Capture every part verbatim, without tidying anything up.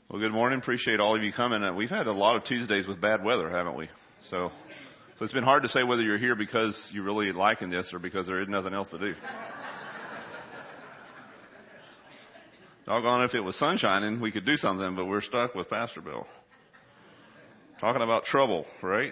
Well, good morning. Appreciate all of you coming. Uh, we've had a lot of Tuesdays with bad weather, haven't we? So, so it's been hard to say whether you're here because you're really liking this or because there is nothing else to do. Doggone, if it was sun shining, we could do something, but we're stuck with Pastor Bill. Talking about trouble, right?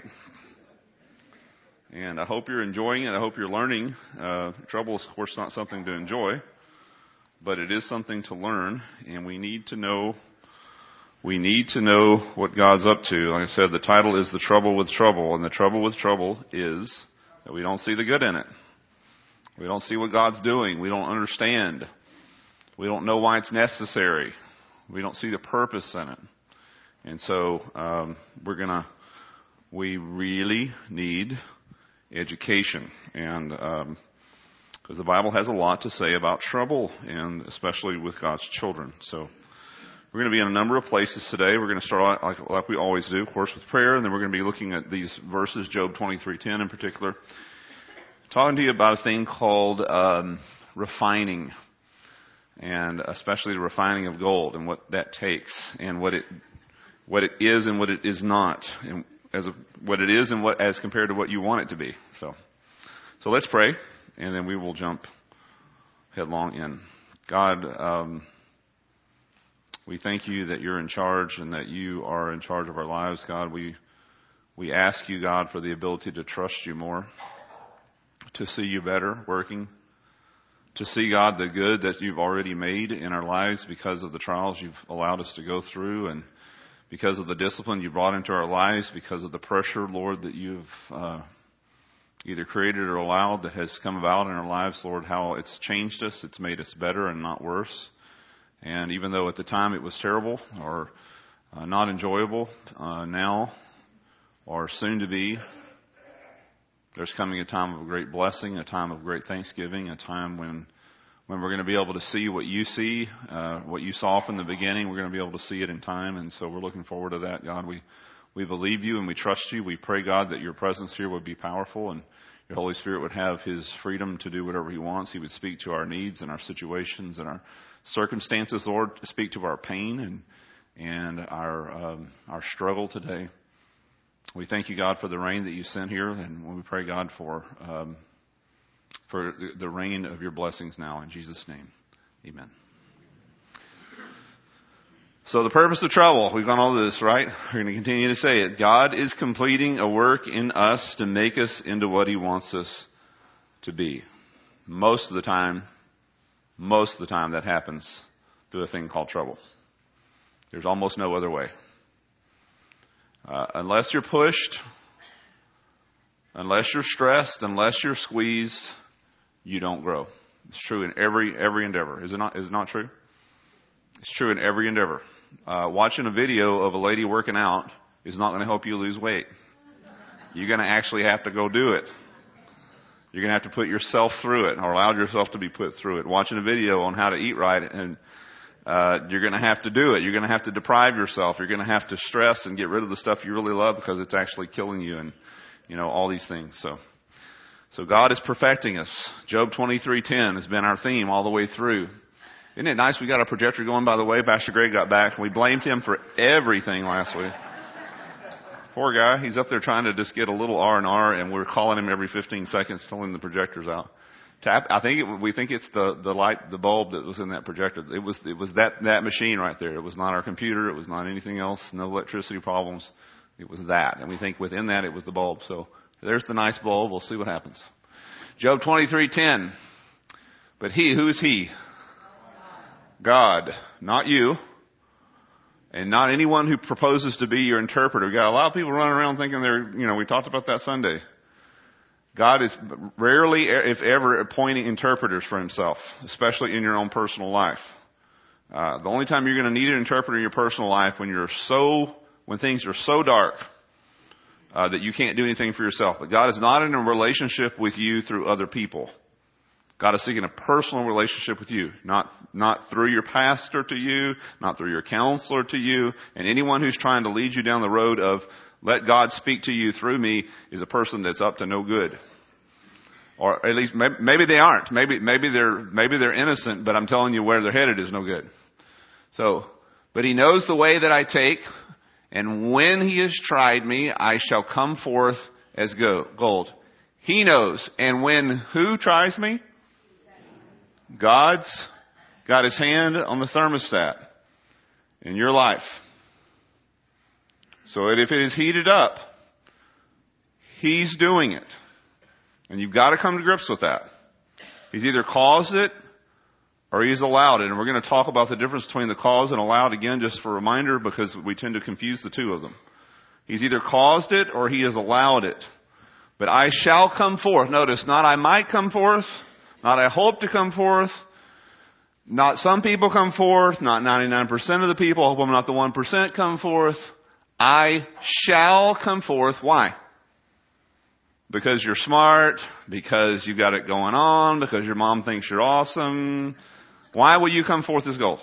And I hope you're enjoying it. I hope you're learning. Uh, trouble is, of course, not something to enjoy, but it is something to learn, and we need to know We need to know what God's up to. Like I said, the title is The Trouble with Trouble. And the trouble with trouble is that we don't see the good in it. We don't see what God's doing. We don't understand. We don't know why it's necessary. We don't see the purpose in it. And so um, we're going to, we really need education. And um, because the Bible has a lot to say about trouble, and especially with God's children. So we're going to be in a number of places today. We're going to start out like, like we always do, of course, with prayer, and then we're going to be looking at these verses, Job twenty-three ten in particular, talking to you about a thing called um, refining, and especially the refining of gold and what that takes, and what it what it is and what it is not, and as a, what it is and what as compared to what you want it to be. So, so let's pray, and then we will jump headlong in. God. Um, We thank you that you're in charge and that you are in charge of our lives, God. We we ask you, God, for the ability to trust you more, to see you better working, to see, God, the good that you've already made in our lives because of the trials you've allowed us to go through, and because of the discipline you brought into our lives, because of the pressure, Lord, that you've uh, either created or allowed that has come about in our lives, Lord, how it's changed us, it's made us better and not worse. And even though at the time it was terrible or uh, not enjoyable, uh, now or soon to be, there's coming a time of great blessing, a time of great thanksgiving, a time when when we're going to be able to see what you see, uh, what you saw from the beginning. We're going to be able to see it in time, and so we're looking forward to that. God, we, we believe you and we trust you. We pray, God, that your presence here would be powerful and your Holy Spirit would have his freedom to do whatever he wants. He would speak to our needs and our situations and our circumstances, Lord, speak to our pain and and our um, our struggle today. We thank you, God, for the rain that you sent here, and we pray, God, for um, for the rain of your blessings now. In Jesus' name, amen. So the purpose of trouble, we've gone all this, right? We're going to continue to say it. God is completing a work in us to make us into what he wants us to be. Most of the time, most of the time that happens through a thing called trouble. There's almost no other way. Uh, unless you're pushed, unless you're stressed, unless you're squeezed, you don't grow. It's true in every every endeavor. Is it not? Is it not true? It's true in every endeavor. Uh, watching a video of a lady working out is not going to help you lose weight. You're going to actually have to go do it. You're going to have to put yourself through it or allow yourself to be put through it. Watching a video on how to eat right, and uh, you're going to have to do it. You're going to have to deprive yourself. You're going to have to stress and get rid of the stuff you really love because it's actually killing you, and you know all these things. So, so God is perfecting us. Job twenty-three ten has been our theme all the way through. Isn't it nice we got our projector going, by the way? Pastor Greg got back, and we blamed him for everything last week. Poor guy. He's up there trying to just get a little R and R, and we're calling him every fifteen seconds, telling him the projector's out. Tap. I think it, we think it's the, the light, the bulb that was in that projector. It was, it was that, that machine right there. It was not our computer. It was not anything else. No electricity problems. It was that. And we think within that it was the bulb. So there's the nice bulb. We'll see what happens. Job twenty-three ten. But he, who is he? God, not you, and not anyone who proposes to be your interpreter. We've got a lot of people running around thinking they're, you know, we talked about that Sunday. God is rarely, if ever, appointing interpreters for himself, especially in your own personal life. Uh, the only time you're going to need an interpreter in your personal life when you're so, when things are so dark uh, that you can't do anything for yourself. But God is not in a relationship with you through other people. God is seeking a personal relationship with you, not not through your pastor to you, not through your counselor to you, and anyone who's trying to lead you down the road of let God speak to you through me is a person that's up to no good. Or at least maybe, maybe they aren't. Maybe maybe they're maybe they're innocent, but I'm telling you where they're headed is no good. So, But he knows the way that I take, and when he has tried me, I shall come forth as gold. He knows. And when who tries me? God's got his hand on the thermostat in your life. So that if it is heated up, he's doing it. And you've got to come to grips with that. He's either caused it or he's allowed it. And we're going to talk about the difference between the cause and allowed again, just for a reminder, because we tend to confuse the two of them. He's either caused it or he has allowed it. But I shall come forth. Notice, not I might come forth, not I hope to come forth, not some people come forth, not ninety-nine percent of the people, I hope I'm not the one percent come forth. I shall come forth. Why? Because you're smart, because you've got it going on, because your mom thinks you're awesome. Why will you come forth as gold?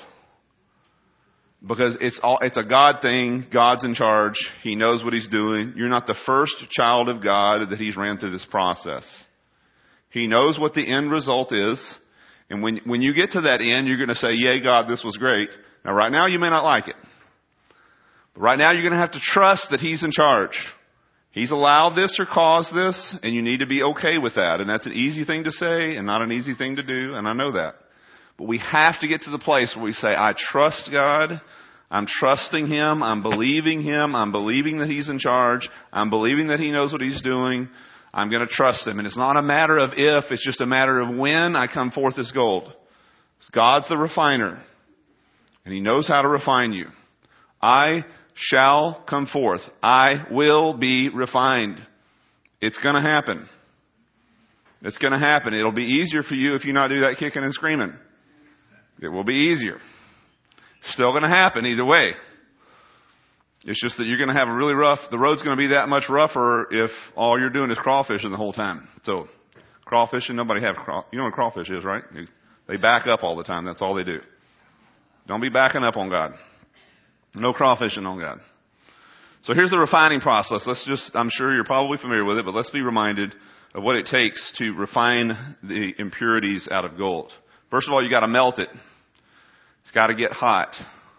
Because it's all, it's a God thing. God's in charge. He knows what he's doing. You're not the first child of God that he's ran through this process. He knows what the end result is. And when, when you get to that end, you're going to say, yay, God, this was great. Now, right now, you may not like it. But right now, you're going to have to trust that he's in charge. He's allowed this or caused this, and you need to be okay with that. And that's an easy thing to say and not an easy thing to do, and I know that. But we have to get to the place where we say, I trust God. I'm trusting him. I'm believing him. I'm believing that he's in charge. I'm believing that he knows what he's doing. I'm going to trust him. And it's not a matter of if, it's just a matter of when I come forth as gold. God's the refiner, and he knows how to refine you. I shall come forth. I will be refined. It's going to happen. It's going to happen. It'll be easier for you if you not do that kicking and screaming. It will be easier. Still going to happen either way. It's just that you're going to have a really rough, the road's going to be that much rougher if all you're doing is crawfishing the whole time. So, crawfishing, nobody have, craw, you know what crawfish is, right? They back up all the time. That's all they do. Don't be backing up on God. No crawfishing on God. So here's the refining process. Let's just, I'm sure you're probably familiar with it, but let's be reminded of what it takes to refine the impurities out of gold. First of all, you got to melt it. It's got to get hot.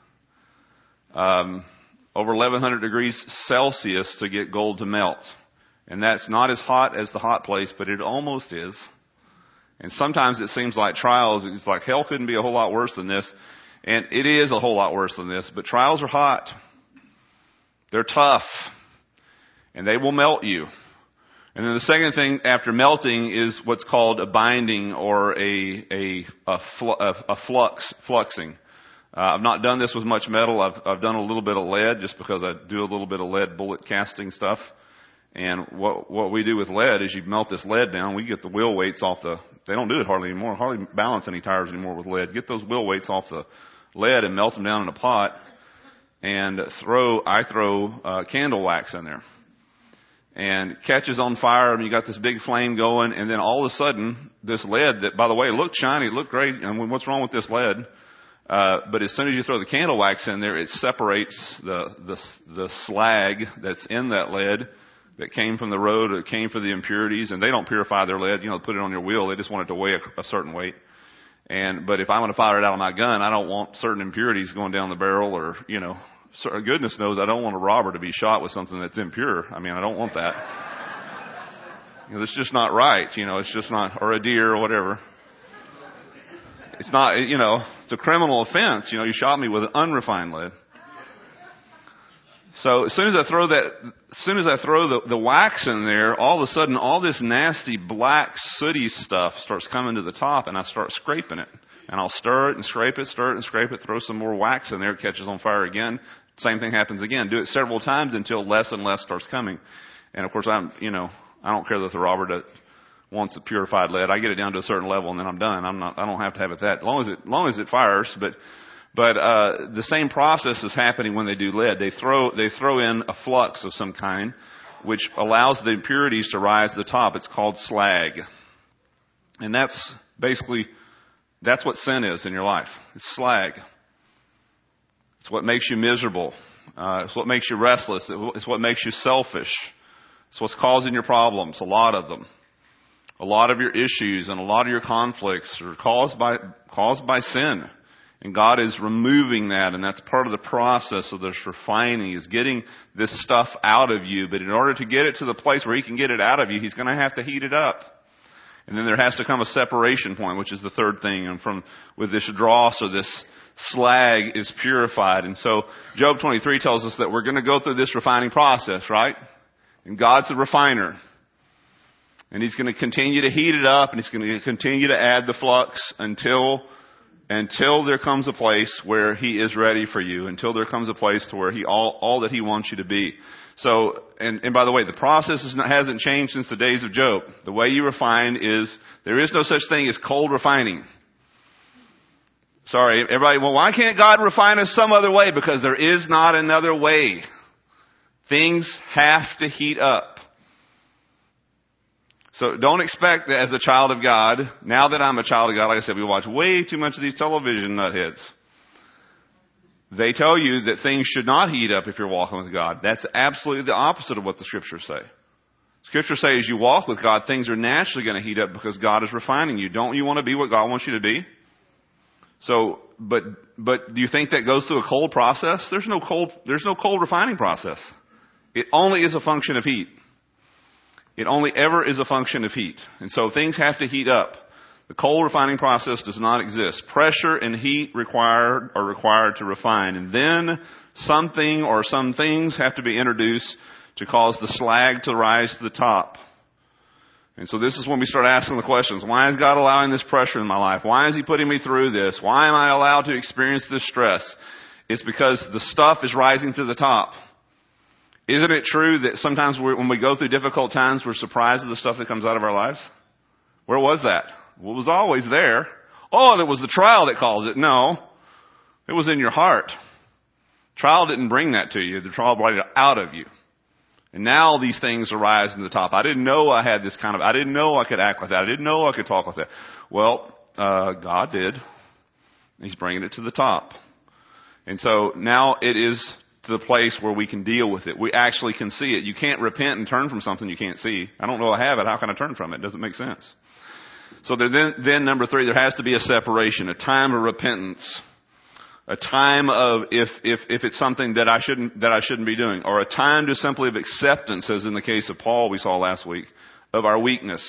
Um, over eleven hundred degrees Celsius to get gold to melt. And that's not as hot as the hot place, but it almost is. And sometimes it seems like trials, it's like hell couldn't be a whole lot worse than this. And it is a whole lot worse than this, but trials are hot. They're tough. And they will melt you. And then the second thing after melting is what's called a binding or a a a, fl- a, a flux, fluxing. Uh, I've not done this with much metal. I've I've done a little bit of lead just because I do a little bit of lead bullet casting stuff. And what what we do with lead is you melt this lead down. We get the wheel weights off the. They don't do it hardly anymore. Hardly balance any tires anymore with lead. Get those wheel weights off the lead and melt them down in a pot. And throw I throw uh, candle wax in there. And catches on fire, and you got this big flame going, and then all of a sudden, this lead that, by the way, looked shiny, it looked great, and what's wrong with this lead? Uh, but as soon as you throw the candle wax in there, it separates the, the, the slag that's in that lead that came from the road, or came from the impurities, and they don't purify their lead, you know, put it on your wheel, they just want it to weigh a, a certain weight. And, but if I'm going to fire it out of my gun, I don't want certain impurities going down the barrel, or, you know, so goodness knows I don't want a robber to be shot with something that's impure. I mean, I don't want that. You know, it's just not right. You know, it's just not, or a deer or whatever. It's not, you know, it's a criminal offense. You know, you shot me with an unrefined lead. So as soon as I throw that, as soon as I throw the, the wax in there, all of a sudden all this nasty black sooty stuff starts coming to the top, and I start scraping it. And I'll stir it and scrape it, stir it and scrape it, throw some more wax in there, it catches on fire again. Same thing happens again. Do it several times until less and less starts coming. And of course, I'm, you know, I don't care that the robber that wants the purified lead. I get it down to a certain level and then I'm done. I'm not, I don't have to have it that, as long as it, as long as it fires. But, but, uh, the same process is happening when they do lead. They throw, they throw in a flux of some kind, which allows the impurities to rise to the top. It's called slag. And that's basically, that's what sin is in your life. It's slag. It's what makes you miserable. Uh, it's what makes you restless. It's what makes you selfish. It's what's causing your problems, a lot of them. A lot of your issues and a lot of your conflicts are caused by, caused by sin. And God is removing that, and that's part of the process of this refining, is getting this stuff out of you. But in order to get it to the place where He can get it out of you, He's going to have to heat it up. And then there has to come a separation point, which is the third thing. And from, with this dross or this slag is purified. And so Job twenty-three tells us that we're going to go through this refining process, right? And God's the refiner. And He's going to continue to heat it up, and He's going to continue to add the flux until Until there comes a place where He is ready for you. Until there comes a place to where He, all, all that He wants you to be. So, and, and by the way, the process is not, hasn't changed since the days of Job. The way you refine is, there is no such thing as cold refining. Sorry, everybody, well, why can't God refine us some other way? Because there is not another way. Things have to heat up. So don't expect that as a child of God, now that I'm a child of God, like I said, we watch way too much of these television nutheads. They tell you that things should not heat up if you're walking with God. That's absolutely the opposite of what the Scriptures say. Scriptures say as you walk with God, things are naturally going to heat up because God is refining you. Don't you want to be what God wants you to be? So, but, but do you think that goes through a cold process? There's no cold, there's no cold refining process. It only is a function of heat. It only ever is a function of heat. And so things have to heat up. The cold refining process does not exist. Pressure and heat required are required to refine. And then something or some things have to be introduced to cause the slag to rise to the top. And so this is when we start asking the questions. Why is God allowing this pressure in my life? Why is He putting me through this? Why am I allowed to experience this stress? It's because the stuff is rising to the top. Isn't it true that sometimes we're, when we go through difficult times, we're surprised at the stuff that comes out of our lives? Where was that? Well, it was always there. Oh, it was the trial that caused it. No. It was in your heart. Trial didn't bring that to you. The trial brought it out of you. And now these things are rising to the top. I didn't know I had this kind of, I didn't know I could act like that. I didn't know I could talk like that. Well, uh, God did. He's bringing it to the top. And so now it is to the place where we can deal with it. We actually can see it. You can't repent and turn from something you can't see. I don't know I have it. How can I turn from it? It doesn't make sense. So then, then number three, there has to be a separation, a time of repentance, a time of if if if it's something that I shouldn't that I shouldn't be doing, or a time to simply of acceptance, as in the case of Paul we saw last week, of our weakness.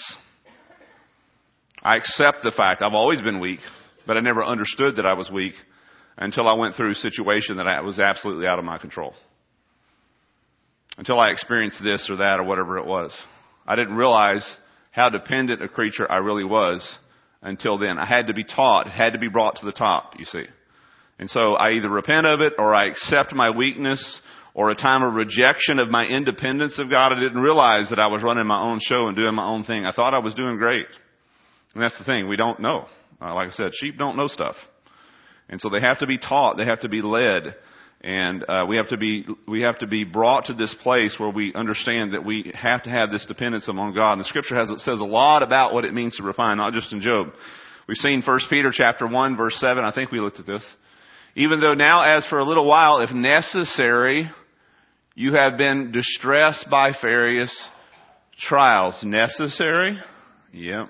I accept the fact I've always been weak, but I never understood that I was weak until I went through a situation that I, was absolutely out of my control. Until I experienced this or that or whatever it was. I didn't realize how dependent a creature I really was until then. I had to be taught. It had to be brought to the top, you see. And so I either repent of it or I accept my weakness, or a time of rejection of my independence of God. I didn't realize that I was running my own show and doing my own thing. I thought I was doing great. And that's the thing. We don't know. Uh, like I said, sheep don't know stuff. And so they have to be taught. They have to be led. And uh, we have to be we have to be brought to this place where we understand that we have to have this dependence upon God. And the Scripture has says a lot about what it means to refine, not just in Job. We've seen First Peter chapter one, verse seven. I think we looked at this. Even though now, as for a little while, if necessary, you have been distressed by various trials. Necessary? Yep.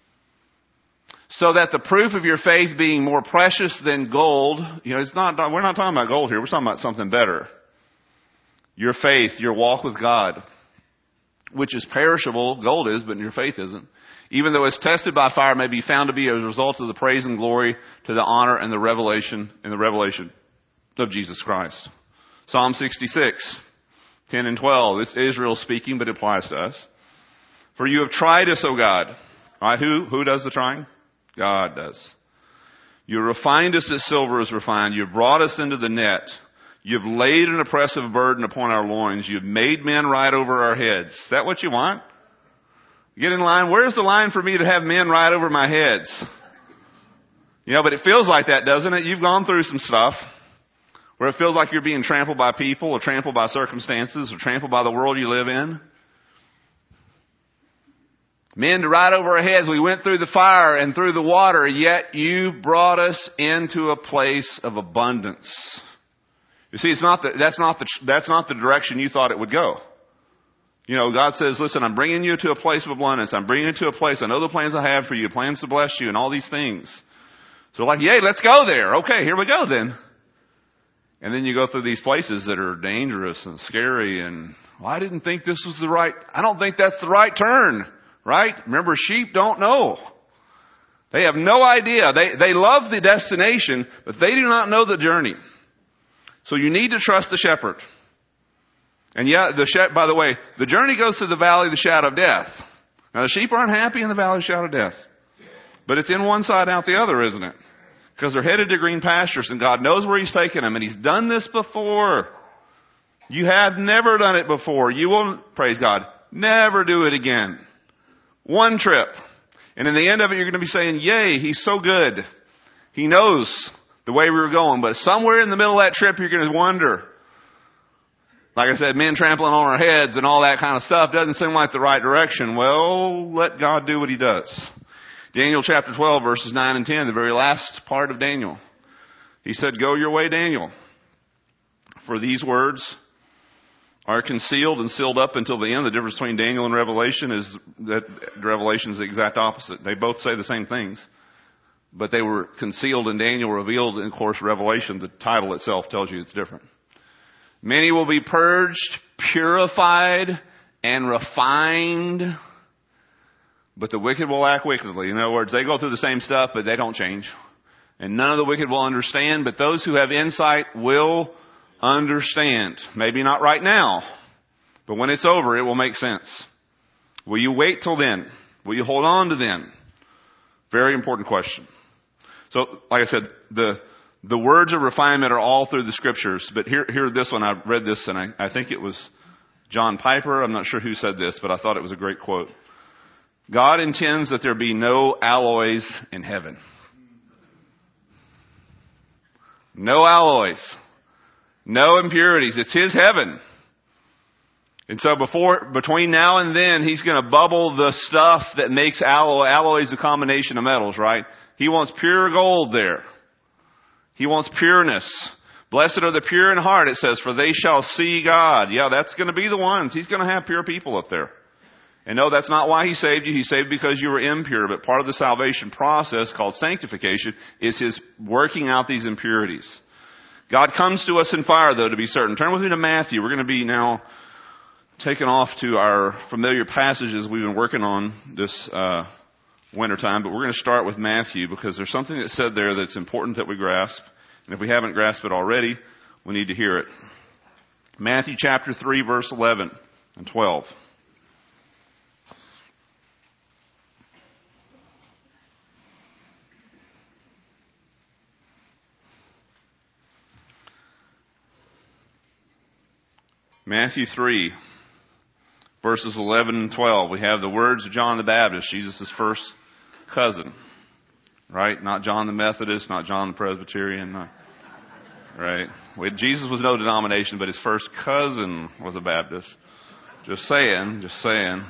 So that the proof of your faith being more precious than gold, you know, it's not, we're not talking about gold here. We're talking about something better. Your faith, your walk with God, which is perishable, gold is, but your faith isn't. Even though it's tested by fire, may be found to be a result of the praise and glory to the honor and the revelation, and the revelation of Jesus Christ. Psalm sixty-six, ten and twelve. This is Israel speaking, but it applies to us. For you have tried us, O God. All right, who, who does the trying? God does. You refined us as silver is refined. You have brought us into the net. You have laid an oppressive burden upon our loins. You have made men ride over our heads. Is that what you want? Get in line. Where's the line for me to have men ride over my heads? You know, but it feels like that, doesn't it? You've gone through some stuff where it feels like you're being trampled by people or trampled by circumstances or trampled by the world you live in. Men to ride over our heads. We went through the fire and through the water, yet you brought us into a place of abundance. You see, it's not the, that's not the, that's not the direction you thought it would go. You know, God says, listen, I'm bringing you to a place of abundance. I'm bringing you to a place. I know the plans I have for you, plans to bless you and all these things. So like, yay, let's go there. Okay, here we go then. And then you go through these places that are dangerous and scary and, well, I didn't think this was the right, I don't think that's the right turn, right? Remember, sheep don't know. They have no idea. They, they love the destination, but they do not know the journey. So you need to trust the shepherd. And yeah, the she- by the way, the journey goes through the valley of the shadow of death. Now the sheep aren't happy in the valley of the shadow of death. But it's in one side out the other, isn't it? Because they're headed to green pastures and God knows where He's taking them and He's done this before. You have never done it before. You will, praise God, never do it again. One trip. And in the end of it, you're going to be saying, yay, He's so good. He knows the way we were going. But somewhere in the middle of that trip, you're going to wonder. Like I said, men trampling on our heads and all that kind of stuff doesn't seem like the right direction. Well, let God do what He does. Daniel chapter twelve, verses nine and ten, the very last part of Daniel. He said, go your way, Daniel. For these words are concealed and sealed up until the end. The difference between Daniel and Revelation is that Revelation is the exact opposite. They both say the same things. But they were concealed in Daniel, revealed in, of course, Revelation. The title itself tells you it's different. Many will be purged, purified, and refined. But the wicked will act wickedly. In other words, they go through the same stuff, but they don't change. And none of the wicked will understand, but those who have insight will understand. Maybe not right now, but when it's over, it will make sense. Will you wait till then? Will you hold on to then? Very important question. So, like I said, the the words of refinement are all through the Scriptures, but here, here this one, I read this, and I, I think it was John Piper. I'm not sure who said this, but I thought it was a great quote. God intends that there be no alloys in heaven. No alloys. No impurities. It's His heaven. And so before, between now and then, He's going to bubble the stuff that makes alloy. Alloy is a combination of metals, right? He wants pure gold there. He wants pureness. Blessed are the pure in heart, it says, for they shall see God. Yeah, that's going to be the ones. He's going to have pure people up there. And no, that's not why He saved you. He saved because you were impure. But part of the salvation process called sanctification is His working out these impurities. God comes to us in fire, though, to be certain. Turn with me to Matthew. We're going to be now taken off to our familiar passages we've been working on this uh, wintertime. But we're going to start with Matthew because there's something that's said there that's important that we grasp. And if we haven't grasped it already, we need to hear it. Matthew chapter three, verse eleven and twelve. Matthew three, verses eleven and twelve. We have the words of John the Baptist, Jesus' first cousin. Right? Not John the Methodist, not John the Presbyterian. Not, right? Jesus was no denomination, but his first cousin was a Baptist. Just saying, just saying.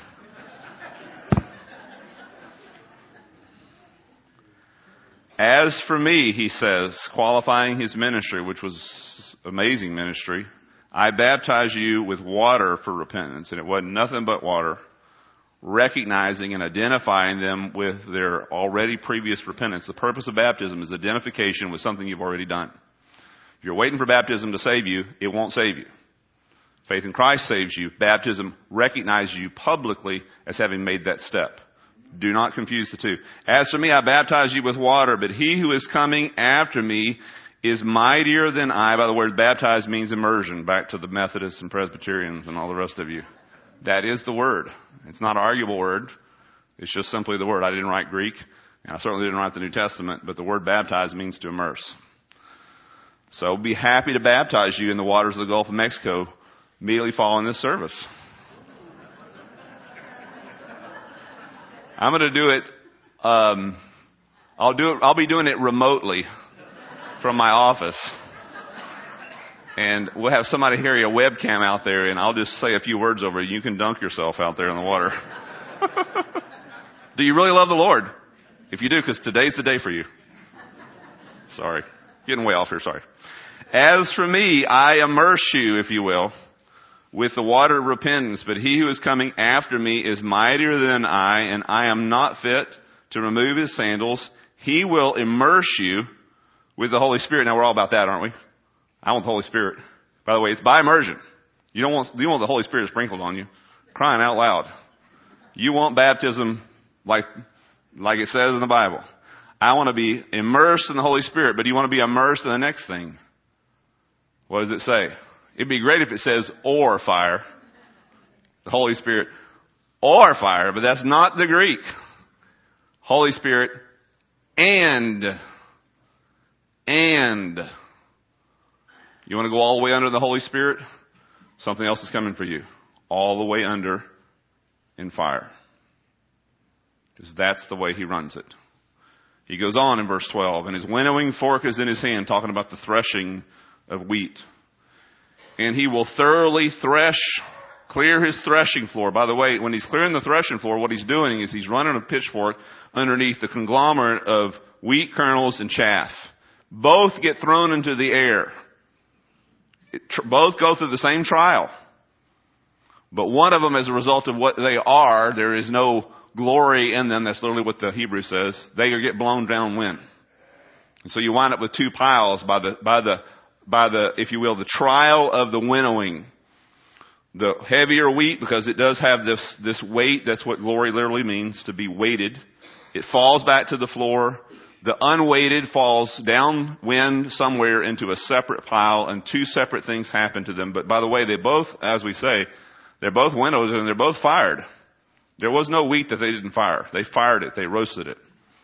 As for me, he says, qualifying his ministry, which was amazing ministry, I baptize you with water for repentance. And it wasn't nothing but water. Recognizing and identifying them with their already previous repentance. The purpose of baptism is identification with something you've already done. If you're waiting for baptism to save you, it won't save you. Faith in Christ saves you. Baptism recognizes you publicly as having made that step. Do not confuse the two. As for me, I baptize you with water, but he who is coming after me is mightier than I. By the word baptize means immersion. Back to the Methodists and Presbyterians and all the rest of you. That is the word. It's not an arguable word. It's just simply the word. I didn't write Greek, and I certainly didn't write the New Testament, but the word baptize means to immerse. So be happy to baptize you in the waters of the Gulf of Mexico immediately following this service. I'm going to do it. Um, I'll do it. I'll be doing it remotely from my office. And we'll have somebody carry a webcam out there, and I'll just say a few words over it. You can dunk yourself out there in the water. Do you really love the Lord? If you do, because today's the day for you. Sorry. Getting way off here, sorry. As for me, I immerse you, if you will, with the water of repentance. But he who is coming after me is mightier than I, and I am not fit to remove his sandals. He will immerse you with the Holy Spirit. Now we're all about that, aren't we? I want the Holy Spirit. By the way, it's by immersion. You don't want, you want the Holy Spirit sprinkled on you. Crying out loud. You want baptism like, like it says in the Bible. I want to be immersed in the Holy Spirit, but do you want to be immersed in the next thing? What does it say? It'd be great if it says, or fire. The Holy Spirit, or fire, but that's not the Greek. Holy Spirit, and, and. You want to go all the way under the Holy Spirit? Something else is coming for you. All the way under in fire. Because that's the way he runs it. He goes on in verse twelve, and his winnowing fork is in his hand, talking about the threshing of wheat. And he will thoroughly thresh, clear his threshing floor. By the way, when he's clearing the threshing floor, what he's doing is he's running a pitchfork underneath the conglomerate of wheat kernels and chaff. Both get thrown into the air. It, tr- both go through the same trial. But one of them, as a result of what they are, there is no glory in them. That's literally what the Hebrew says. They get blown downwind. And so you wind up with two piles by the, by the, by the, if you will, the trial of the winnowing. The heavier wheat, because it does have this, this weight. That's what glory literally means, to be weighted. It falls back to the floor. The unweighted falls downwind somewhere into a separate pile, and two separate things happen to them. But by the way, they both, as we say, they're both winnowed and they're both fired. There was no wheat that they didn't fire. They fired it. They roasted it.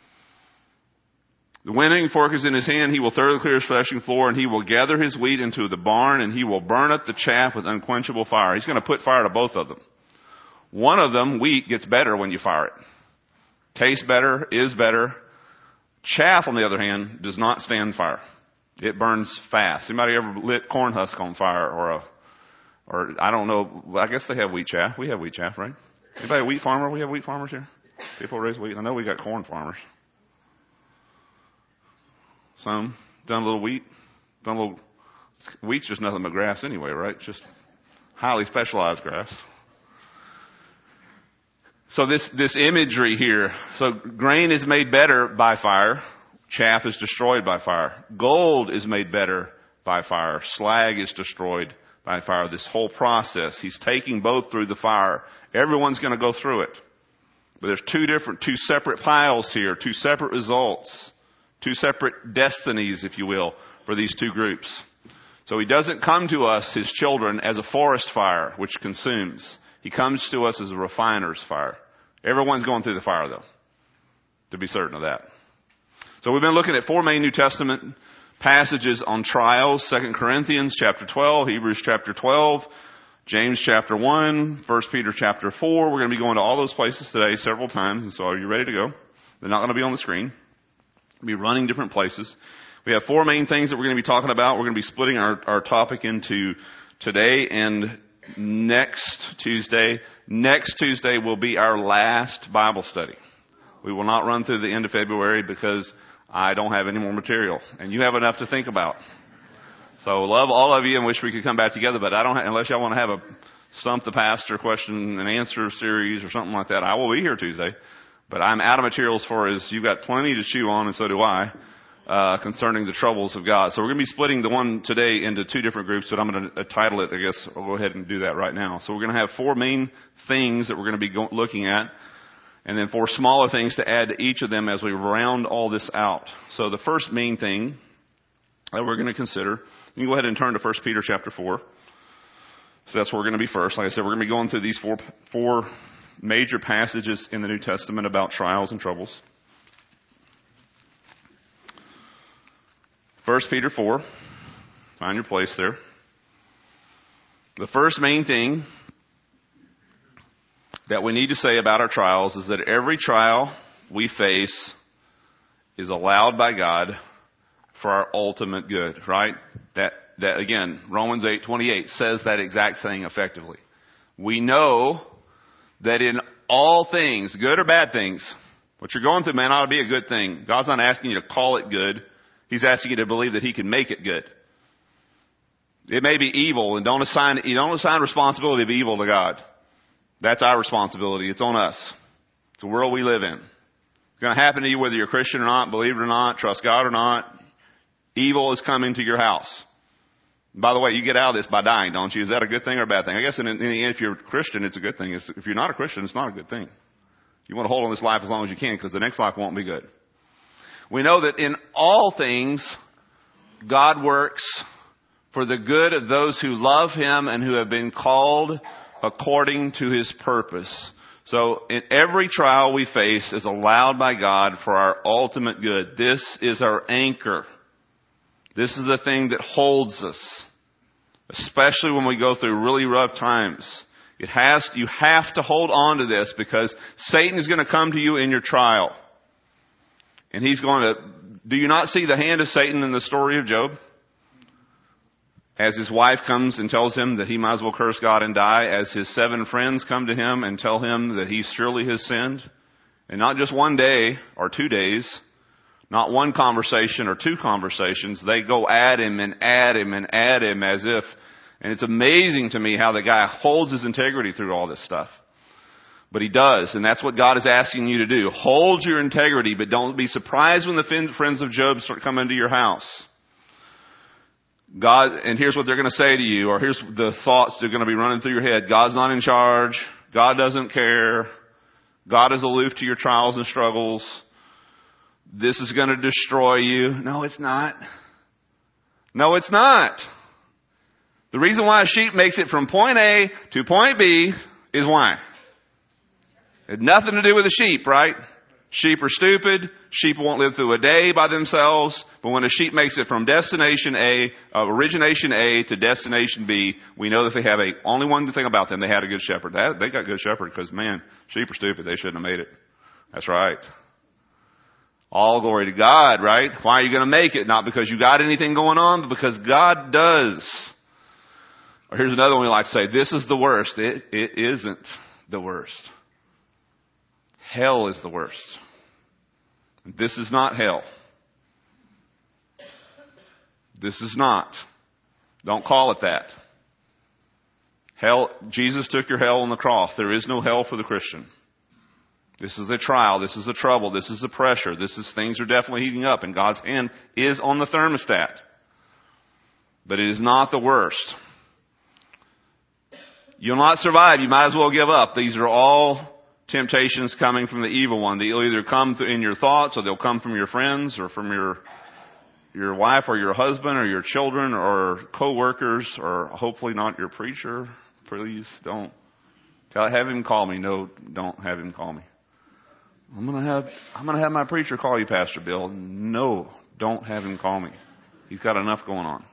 The winnowing fork is in his hand. He will thoroughly clear his threshing floor, and he will gather his wheat into the barn, and he will burn up the chaff with unquenchable fire. He's going to put fire to both of them. One of them, wheat, gets better when you fire it. Tastes better, is better. Chaff, on the other hand, does not stand fire. It burns fast. Anybody ever lit corn husk on fire, or a, or I don't know, I guess they have wheat chaff. We have wheat chaff, right? Anybody a wheat farmer? We have wheat farmers here? People raise wheat. I know we got corn farmers. Some done a little wheat. Done a little, wheat's just nothing but grass anyway, right? Just highly specialized grass. So this, this imagery here. So grain is made better by fire. Chaff is destroyed by fire. Gold is made better by fire. Slag is destroyed by fire. This whole process. He's taking both through the fire. Everyone's going to go through it. But there's two different, two separate piles here. Two separate results. Two separate destinies, if you will, for these two groups. So he doesn't come to us, his children, as a forest fire, which consumes. He comes to us as a refiner's fire. Everyone's going through the fire, though, to be certain of that. So we've been looking at four main New Testament passages on trials. Second Corinthians chapter twelve, Hebrews chapter twelve, James chapter one, First Peter chapter four. We're going to be going to all those places today several times. And so are you ready to go? They're not going to be on the screen. We'll be running different places. We have four main things that we're going to be talking about. We're going to be splitting our, our topic into today and next Tuesday. Next Tuesday will be our last Bible study. We will not run through the end of February because I don't have any more material, and you have enough to think about. So love all of you and wish we could come back together, but I don't have, unless y'all want to have a Stump the Pastor question and answer series or something like that, I will be here Tuesday. But I'm out of material as far as you've got plenty to chew on, and so do I, uh, concerning the troubles of God. So we're going to be splitting the one today into two different groups, but I'm going to title it, I guess, I'll go ahead and do that right now. So we're going to have four main things that we're going to be go- looking at, and then four smaller things to add to each of them as we round all this out. So the first main thing that we're going to consider, you can go ahead and turn to First Peter chapter four. So that's where we're going to be first. Like I said, we're going to be going through these four four major passages in the New Testament about trials and troubles. First Peter four. Find your place there. The first main thing that we need to say about our trials is that every trial we face is allowed by God for our ultimate good, right? That, that again, Romans eight twenty-eight says that exact thing effectively. We know that in all things, good or bad things, what you're going through, man, ought to be a good thing. God's not asking you to call it good. He's asking you to believe that He can make it good. It may be evil, and don't assign, you don't assign responsibility of evil to God. That's our responsibility. It's on us. It's the world we live in. It's going to happen to you whether you're a Christian or not, believe it or not, trust God or not. Evil is coming to your house. By the way, you get out of this by dying, don't you? Is that a good thing or a bad thing? I guess in, in the end, if you're a Christian, it's a good thing. If you're not a Christian, it's not a good thing. You want to hold on this life as long as you can because the next life won't be good. We know that in all things, God works for the good of those who love Him and who have been called according to His purpose. So in every trial we face is allowed by God for our ultimate good. This is our anchor. This is the thing that holds us, especially when we go through really rough times. It has, you have to hold on to this because Satan is going to come to you in your trial. And he's going to, do you not see the hand of Satan in the story of Job? As his wife comes and tells him that he might as well curse God and die, as his seven friends come to him and tell him that he surely has sinned, and not just one day or two days, not one conversation or two conversations, they go at him and at him and at him as if, and it's amazing to me how the guy holds his integrity through all this stuff. But he does, and that's what God is asking you to do. Hold your integrity, but don't be surprised when the friends of Job start coming to your house. God, and here's what they're going to say to you, or here's the thoughts that are going to be running through your head. God's not in charge. God doesn't care. God is aloof to your trials and struggles. This is going to destroy you. No, it's not. No, it's not. The reason why a sheep makes it from point A to point B is why? It had nothing to do with the sheep, right? Sheep are stupid. Sheep won't live through a day by themselves. But when a sheep makes it from destination A, uh, origination A to destination B, we know that they have a, only one thing about them, they had a good shepherd. That, they got a good shepherd because, man, sheep are stupid. They shouldn't have made it. That's right. All glory to God, right? Why are you going to make it? Not because you got anything going on, but because God does. Or here's another one we like to say, this is the worst. It, it isn't the worst. Hell is the worst. This is not hell. This is not. Don't call it that. Hell, Jesus took your hell on the cross. There is no hell for the Christian. This is a trial. This is a trouble. This is a pressure. This is, things are definitely heating up, and God's hand is on the thermostat. But it is not the worst. You'll not survive. You might as well give up. These are all temptations coming from the evil one. They'll either come in your thoughts, or they'll come from your friends, or from your your wife, or your husband, or your children, or co-workers, or hopefully not your preacher. Please don't. Have him call me. No, don't have him call me. I'm gonna have I'm gonna have my preacher call you, Pastor Bill. No, don't have him call me. He's got enough going on.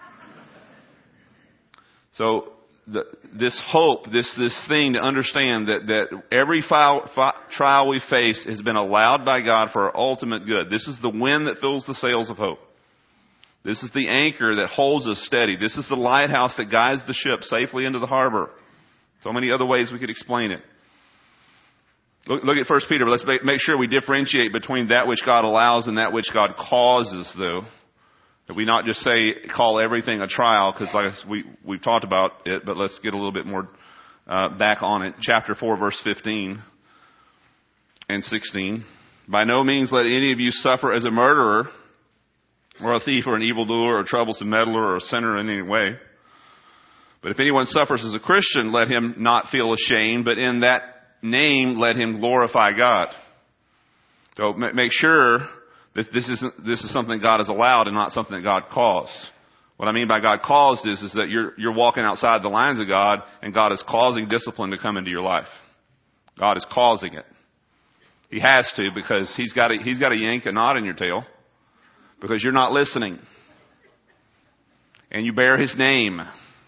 So the, this hope, this this thing to understand that that every file, fi, trial we face has been allowed by God for our ultimate good. This is the wind that fills the sails of hope. This is the anchor that holds us steady. This is the lighthouse that guides the ship safely into the harbor. So many other ways we could explain it. Look, look at First Peter. But let's make, make sure we differentiate between that which God allows and that which God causes, though. That we not just say, call everything a trial, because like we, we've talked about it, but let's get a little bit more uh, back on it. Chapter four, verse fifteen and sixteen. By no means let any of you suffer as a murderer, or a thief, or an evildoer, or a troublesome meddler, or a sinner in any way. But if anyone suffers as a Christian, let him not feel ashamed, but in that name let him glorify God. So make sure that this is this is something God has allowed and not something that God caused. What I mean by God caused is, is that you're you're walking outside the lines of God, and God is causing discipline to come into your life. God is causing it. He has to, because He's got to, He's got to yank a knot in your tail because you're not listening. And you bear His name.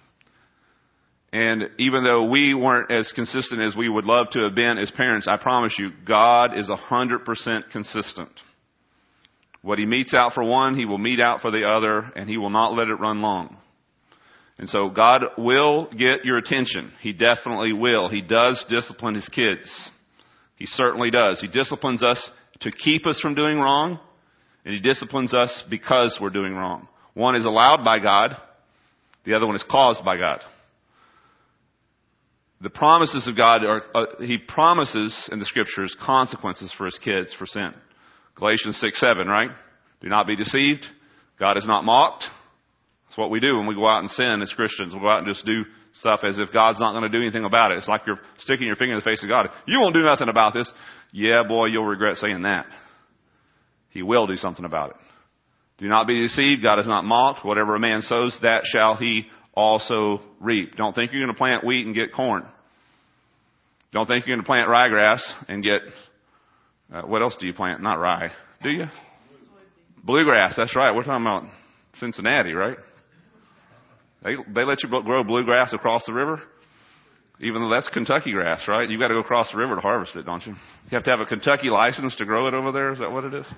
And even though we weren't as consistent as we would love to have been as parents, I promise you, God is one hundred percent consistent. What He meets out for one, He will meet out for the other, and He will not let it run long. And so God will get your attention. He definitely will. He does discipline His kids. He certainly does. He disciplines us to keep us from doing wrong, and He disciplines us because we're doing wrong. One is allowed by God. The other one is caused by God. the promises of God are, uh, He promises in the Scriptures consequences for His kids for sin. Galatians six seven, right? Do not be deceived. God is not mocked. That's what we do when we go out and sin as Christians. We'll go out and just do stuff as if God's not going to do anything about it. It's like you're sticking your finger in the face of God. You won't do nothing about this. Yeah, boy, you'll regret saying that. He will do something about it. Do not be deceived. God is not mocked. Whatever a man sows, that shall he also reap. Don't think you're going to plant wheat and get corn. Don't think you're going to plant ryegrass and get, uh, what else do you plant? Not rye. Do you? Bluegrass. That's right. We're talking about Cincinnati, right? They, they let you grow bluegrass across the river? Even though that's Kentucky grass, right? You've got to go across the river to harvest it, don't you? You have to have a Kentucky license to grow it over there? Is that what it is?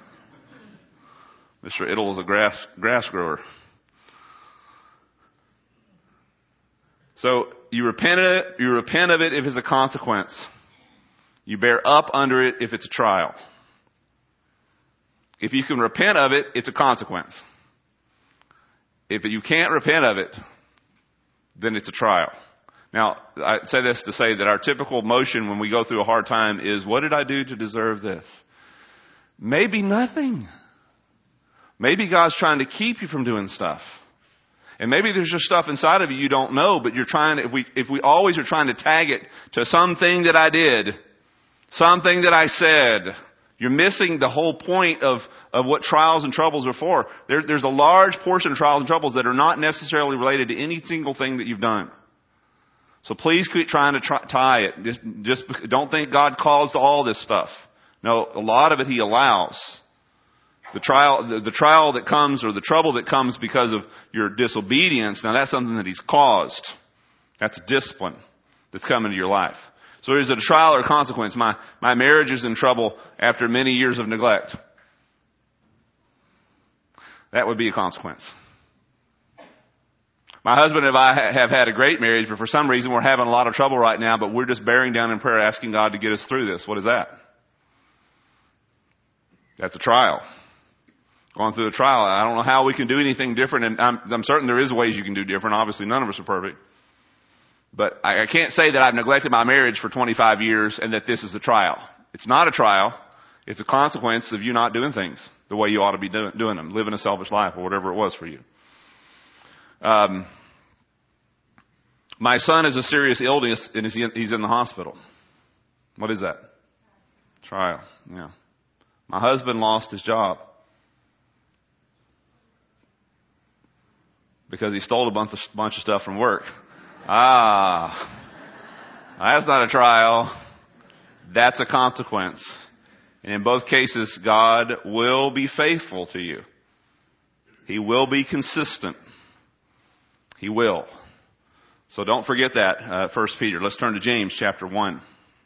Mister Ittle is a grass, grass grower. So you repent of it, you repent of it if it's a consequence. You bear up under it if it's a trial. If you can repent of it, it's a consequence. If you can't repent of it, then it's a trial. Now, I say this to say that our typical motion when we go through a hard time is, what did I do to deserve this? Maybe nothing. Maybe God's trying to keep you from doing stuff. And maybe there's just stuff inside of you you don't know, but you're trying to, if we, if we always are trying to tag it to something that I did, something that I said, you're missing the whole point of, of what trials and troubles are for. There, there's a large portion of trials and troubles that are not necessarily related to any single thing that you've done. So please quit trying to try, tie it. Just, just don't think God caused all this stuff. No, a lot of it He allows. The trial, the, the trial that comes or the trouble that comes because of your disobedience, now that's something that He's caused. That's discipline that's come into your life. So is it a trial or a consequence? My, my marriage is in trouble after many years of neglect. That would be a consequence. My husband and I have had a great marriage, but for some reason we're having a lot of trouble right now, but we're just bearing down in prayer asking God to get us through this. What is that? That's a trial. Going through a trial. I don't know how we can do anything different, and I'm, I'm certain there is ways you can do different. Obviously, none of us are perfect. But I, I can't say that I've neglected my marriage for twenty-five years and that this is a trial. It's not a trial. It's a consequence of you not doing things the way you ought to be do, doing them, living a selfish life or whatever it was for you. Um, my son has a serious illness and he's in the hospital. What is that? Trial. Yeah. My husband lost his job because he stole a bunch of, bunch of stuff from work. Ah, that's not a trial. That's a consequence. And in both cases, God will be faithful to you. He will be consistent. He will. So don't forget that, uh, First Peter. Let's turn to James chapter one.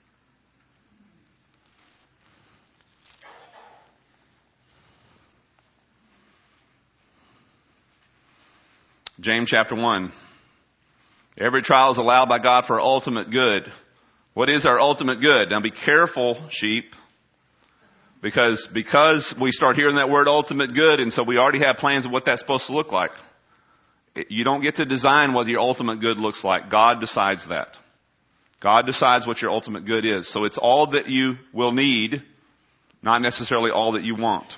James chapter one. Every trial is allowed by God for ultimate good. What is our ultimate good? Now be careful, sheep, because, because we start hearing that word ultimate good, and so we already have plans of what that's supposed to look like. You don't get to design what your ultimate good looks like. God decides that. God decides what your ultimate good is. So it's all that you will need, not necessarily all that you want.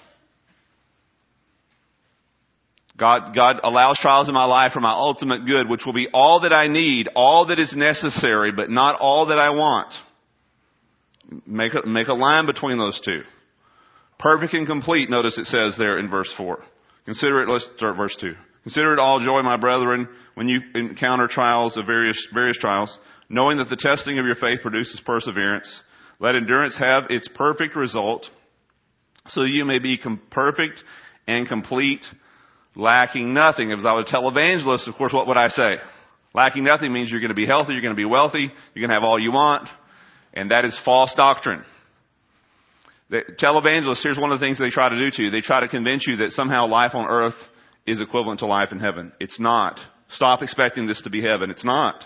God, God allows trials in my life for my ultimate good, which will be all that I need, all that is necessary, but not all that I want. Make a, make a line between those two. Perfect and complete, notice it says there in verse four. Consider it, let's start verse two. Consider it all joy, my brethren, when you encounter trials of various, various trials, knowing that the testing of your faith produces perseverance. Let endurance have its perfect result, so you may be com- perfect and complete, lacking nothing. If I was a televangelist, of course, what would I say? Lacking nothing means you're going to be healthy, you're going to be wealthy, you're going to have all you want, and that is false doctrine. The televangelists, here's one of the things they try to do to you. They try to convince you that somehow life on earth is equivalent to life in heaven. It's not. Stop expecting this to be heaven. It's not.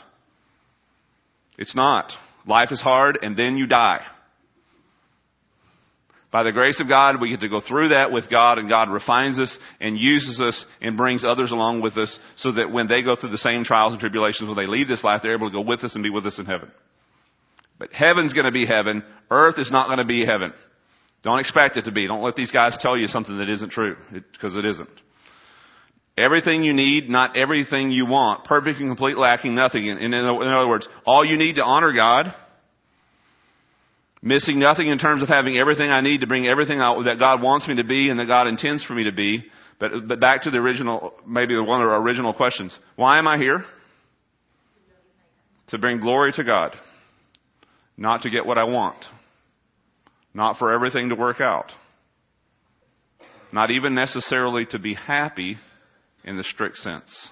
It's not. Life is hard and then you die. By the grace of God, we get to go through that with God, and God refines us and uses us and brings others along with us so that when they go through the same trials and tribulations, when they leave this life, they're able to go with us and be with us in heaven. But heaven's going to be heaven. Earth is not going to be heaven. Don't expect it to be. Don't let these guys tell you something that isn't true, because it, it isn't. Everything you need, not everything you want. Perfect and complete, lacking nothing. In, in, in other words, all you need to honor God, missing nothing in terms of having everything I need to bring everything out that God wants me to be and that God intends for me to be. But, but back to the original, maybe one of our original questions. Why am I here? To bring glory to God. Not to get what I want. Not for everything to work out. Not even necessarily to be happy in the strict sense.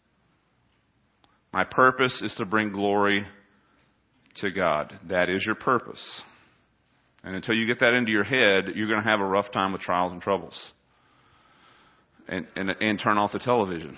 My purpose is to bring glory to God. That is your purpose. And until you get that into your head, you're going to have a rough time with trials and troubles. And, and, and turn off the television.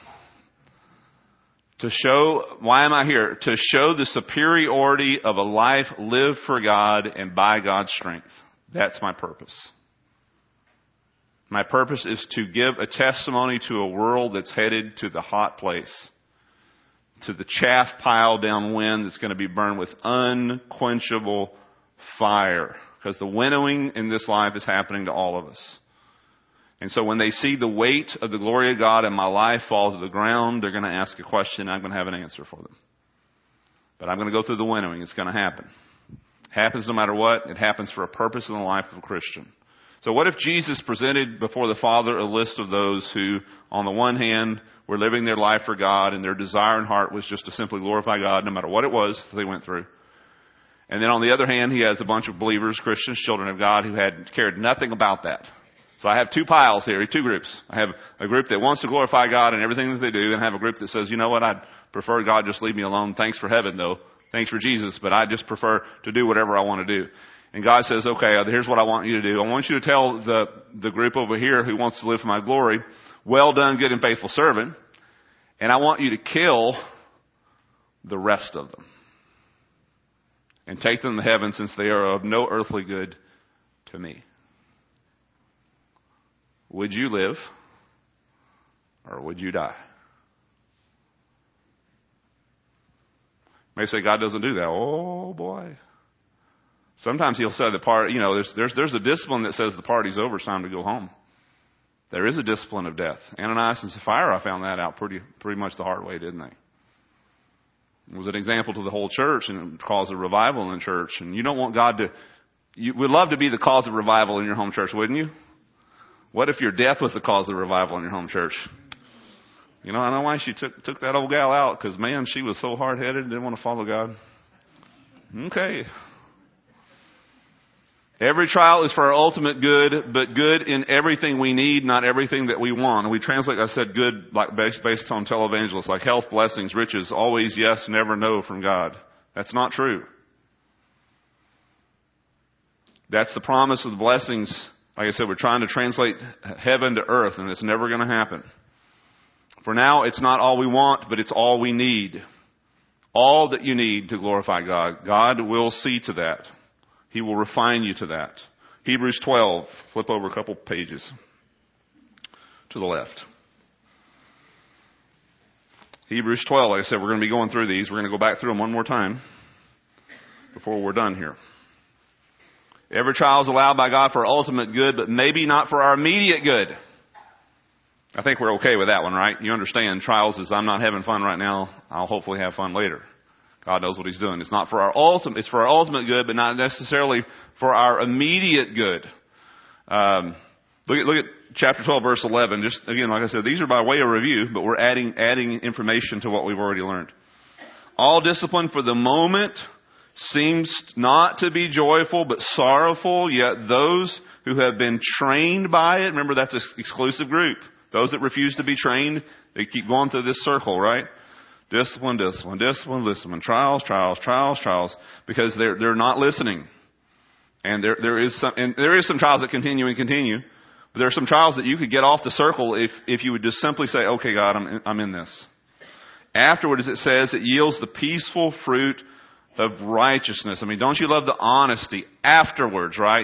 To show, why am I here? To show the superiority of a life lived for God and by God's strength. That's my purpose. My purpose is to give a testimony to a world that's headed to the hot place. To the chaff piled down wind that's going to be burned with unquenchable fire. Because the winnowing in this life is happening to all of us. And so when they see the weight of the glory of God in my life fall to the ground, they're going to ask a question, and I'm going to have an answer for them. But I'm going to go through the winnowing. It's going to happen. It happens no matter what. It happens for a purpose in the life of a Christian. So what if Jesus presented before the Father a list of those who, on the one hand, were living their life for God, and their desire and heart was just to simply glorify God no matter what it was that they went through. And then on the other hand, he has a bunch of believers, Christians, children of God, who had cared nothing about that. So I have two piles here, two groups. I have a group that wants to glorify God in everything that they do, and I have a group that says, you know what, I'd prefer God just leave me alone. Thanks for heaven, though. Thanks for Jesus, but I just prefer to do whatever I want to do. And God says, okay, here's what I want you to do. I want you to tell the, the group over here who wants to live for my glory, well done, good and faithful servant. And I want you to kill the rest of them. And take them to heaven, since they are of no earthly good to me. Would you live? Or would you die? You may say God doesn't do that. Oh boy. Sometimes he'll say the part, you know, there's, there's, there's a discipline that says the party's over, it's time to go home. There is a discipline of death. Ananias and Sapphira, I found that out pretty, pretty much the hard way, didn't they? It was an example to the whole church, and it caused a revival in the church. And you don't want God to, you would love to be the cause of revival in your home church, wouldn't you? What if your death was the cause of revival in your home church? You know, I know why she took, took that old gal out, because man, she was so hard-headed and didn't want to follow God. Okay. Every trial is for our ultimate good, but good in everything we need, not everything that we want. And we translate, I said, good like based, based on televangelists, like health, blessings, riches, always yes, never no from God. That's not true. That's the promise of the blessings. Like I said, we're trying to translate heaven to earth, and it's never going to happen. For now, it's not all we want, but it's all we need. All that you need to glorify God. God will see to that. He will refine you to that. Hebrews twelve. Flip over a couple pages to the left. Hebrews twelve. Like I said, we're going to be going through these. We're going to go back through them one more time before we're done here. Every trial is allowed by God for our ultimate good, but maybe not for our immediate good. I think we're okay with that one, right? You understand trials is I'm not having fun right now. I'll hopefully have fun later. God knows what He's doing. It's not for our ultimate, it's for our ultimate good, but not necessarily for our immediate good. Um, look at, look at chapter twelve, verse eleven. Just again, like I said, these are by way of review, but we're adding, adding information to what we've already learned. All discipline for the moment seems not to be joyful, but sorrowful, yet those who have been trained by it, remember that's an exclusive group. Those that refuse to be trained, they keep going through this circle, right? Discipline, discipline, discipline, discipline, trials, trials, trials, trials, because they're, they're not listening. And there, there is some, and there is some trials that continue and continue, but there are some trials that you could get off the circle if, if you would just simply say, okay, God, I'm in, I'm in this. Afterwards, it says it yields the peaceful fruit of righteousness. I mean, don't you love the honesty afterwards, right?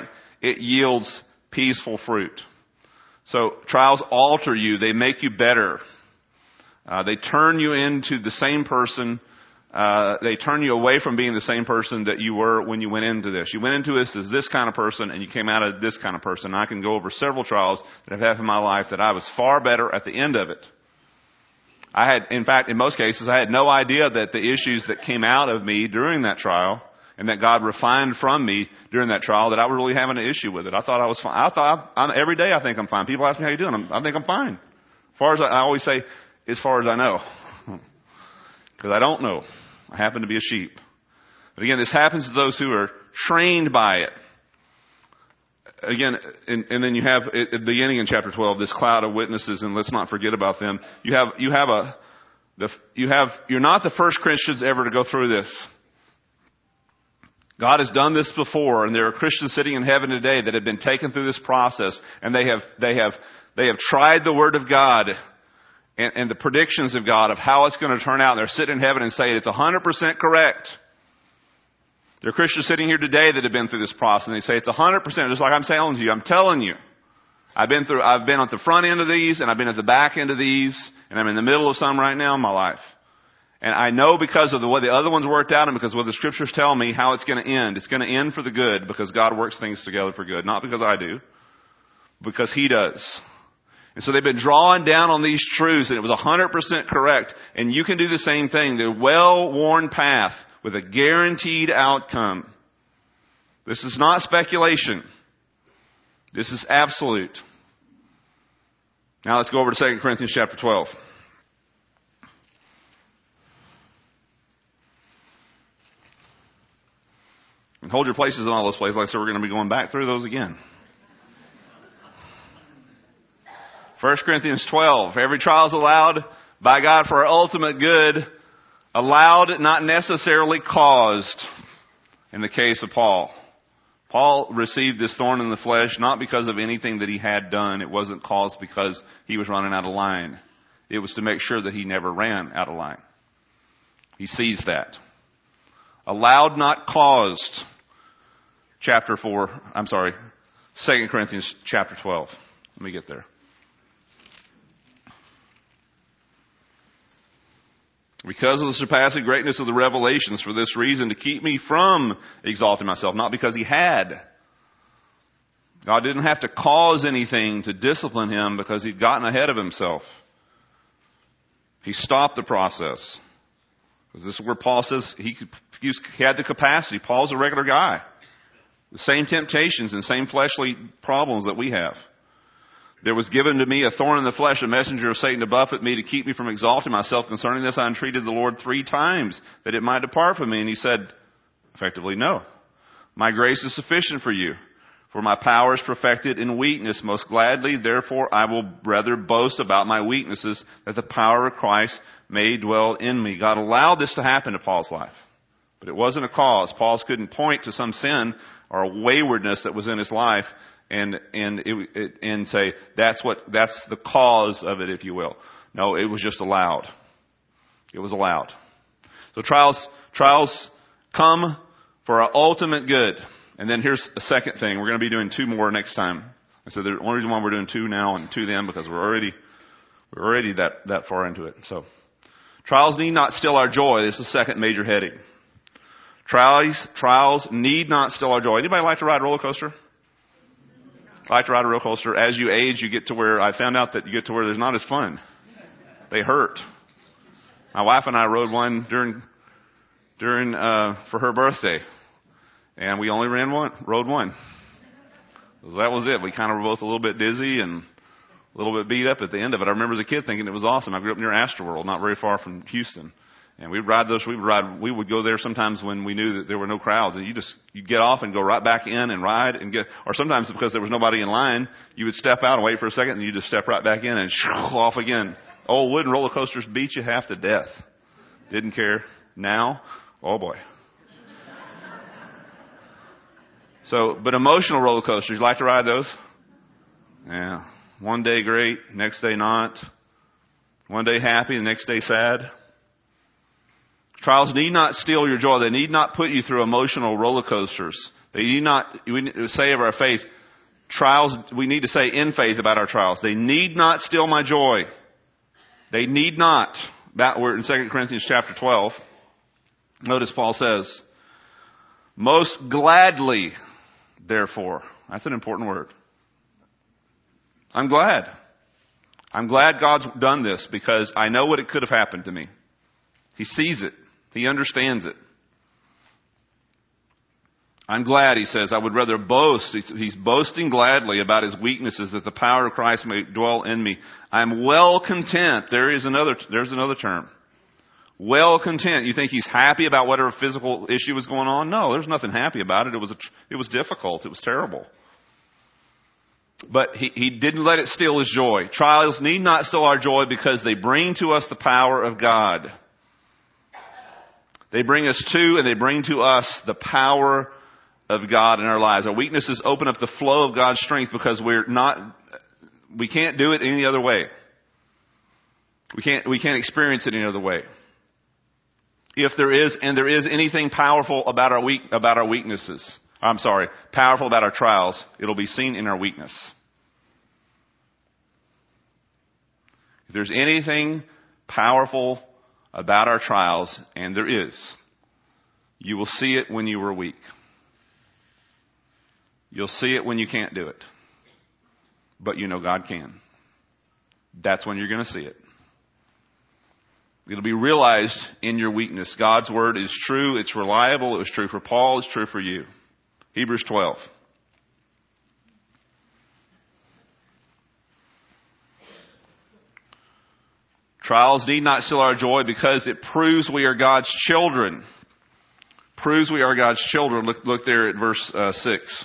it yields peaceful fruit. So trials alter you. They make you better. Uh, they turn you into the same person. Uh, they turn you away from being the same person that you were when you went into this. You went into this as this kind of person, and you came out of this kind of person. I can go over several trials that I've had in my life that I was far better at the end of it. I had, in fact, in most cases, I had no idea that the issues that came out of me during that trial and that God refined from me during that trial, that I was really having an issue with it. I thought I was fine. I thought, I'm, every day I think I'm fine. People ask me, how you doing? I'm, I think I'm fine. As far as I, I always say, as far as I know. Because I don't know. I happen to be a sheep. But again, this happens to those who are trained by it. Again, and, and then you have at the beginning in chapter twelve this cloud of witnesses, and let's not forget about them. You have you have a the you have you're not the first Christians ever to go through this. God has done this before, and there are Christians sitting in heaven today that have been taken through this process, and they have they have they have tried the Word of God and, and the predictions of God of how it's going to turn out. And they're sitting in heaven and saying it's one hundred percent correct. There are Christians sitting here today that have been through this process, and they say it's one hundred percent, just like I'm telling you. I'm telling you. I've been through, I've been at the front end of these, and I've been at the back end of these, and I'm in the middle of some right now in my life. And I know because of the way the other ones worked out and because what the scriptures tell me how it's going to end. It's going to end for the good because God works things together for good. Not because I do, because He does. And so they've been drawing down on these truths, and it was one hundred percent correct. And you can do the same thing. The well-worn path with a guaranteed outcome. This is not speculation. This is absolute. Now let's go over to Second Corinthians chapter twelve. And hold your places in all those places. Like I said, we're going to be going back through those again. First Corinthians twelve. Every trial is allowed by God for our ultimate good. Allowed, not necessarily caused, in the case of Paul. Paul received this thorn in the flesh not because of anything that he had done. It wasn't caused because he was running out of line. It was to make sure that he never ran out of line. He sees that. Allowed, not caused. Chapter four, I'm sorry, Second Corinthians chapter twelve. Let me get there. Because of the surpassing greatness of the revelations, for this reason, to keep me from exalting myself, not because he had. God didn't have to cause anything to discipline him because he'd gotten ahead of himself. He stopped the process. Because this is where Paul says he, could, he had the capacity. Paul's a regular guy. The same temptations and same fleshly problems that we have. There was given to me a thorn in the flesh, a messenger of Satan to buffet me, to keep me from exalting myself. Concerning this, I entreated the Lord three times that it might depart from me. And he said, effectively, no. My grace is sufficient for you, for my power is perfected in weakness. Most gladly, therefore, I will rather boast about my weaknesses, that the power of Christ may dwell in me. God allowed this to happen to Paul's life. But it wasn't a cause. Paul couldn't point to some sin or a waywardness that was in his life and and it, it, and say that's what that's the cause of it, if you will. No, it was just allowed. It was allowed. So trials trials come for our ultimate good. And then here's a second thing. We're going to be doing two more next time. I said the only reason why we're doing two now and two then because we're already we're already that that far into it. So trials need not still our joy. This is the second major heading. Trials trials need not still our joy. Anybody like to ride a roller coaster? I like to ride a roller coaster. As you age, you get to where I found out that you get to where there's not as fun. They hurt. My wife and I rode one during during uh for her birthday, and we only ran one, rode one. So that was it. We kind of were both a little bit dizzy and a little bit beat up at the end of it. I remember as a kid thinking it was awesome. I grew up near Astroworld, not very far from Houston. And we'd ride those, we would ride, we would go there sometimes when we knew that there were no crowds. And you just, you'd get off and go right back in and ride and get, or sometimes because there was nobody in line, you would step out and wait for a second and you just step right back in and shoo, off again. Old wooden roller coasters beat you half to death. Didn't care. Now, oh boy. So, but emotional roller coasters, you like to ride those? Yeah. One day great, next day not. One day happy, the next day sad. Trials need not steal your joy. They need not put you through emotional roller coasters. They need not, we need to say of our faith, trials, we need to say in faith about our trials. They need not steal my joy. They need not. That we're in Second Corinthians chapter twelve. Notice Paul says, most gladly, therefore. That's an important word. I'm glad. I'm glad God's done this because I know what it could have happened to me. He sees it. He understands it. I'm glad, he says, I would rather boast. He's, he's boasting gladly about his weaknesses that the power of Christ may dwell in me. I'm well content. There is another, there's another term. Well content. You think he's happy about whatever physical issue was going on? No, there's nothing happy about it. It was, a, it was difficult. It was terrible. But he, he didn't let it steal his joy. Trials need not steal our joy because they bring to us the power of God. They bring us to and they bring to us the power of God in our lives. Our weaknesses open up the flow of God's strength because we're not, we can't do it any other way. We can't, we can't experience it any other way. If there is, and there is anything powerful about our weak, about our weaknesses, I'm sorry, powerful about our trials, it'll be seen in our weakness. If there's anything powerful about our trials, and there is, you will see it when you were weak. You'll see it when you can't do it. But you know God can. That's when you're going to see it. It'll be realized in your weakness. God's word is true. It's reliable. It was true for Paul. It's true for you. Hebrews twelve. Trials need not steal our joy because it proves we are God's children. Proves we are God's children. Look, look there at verse uh, six.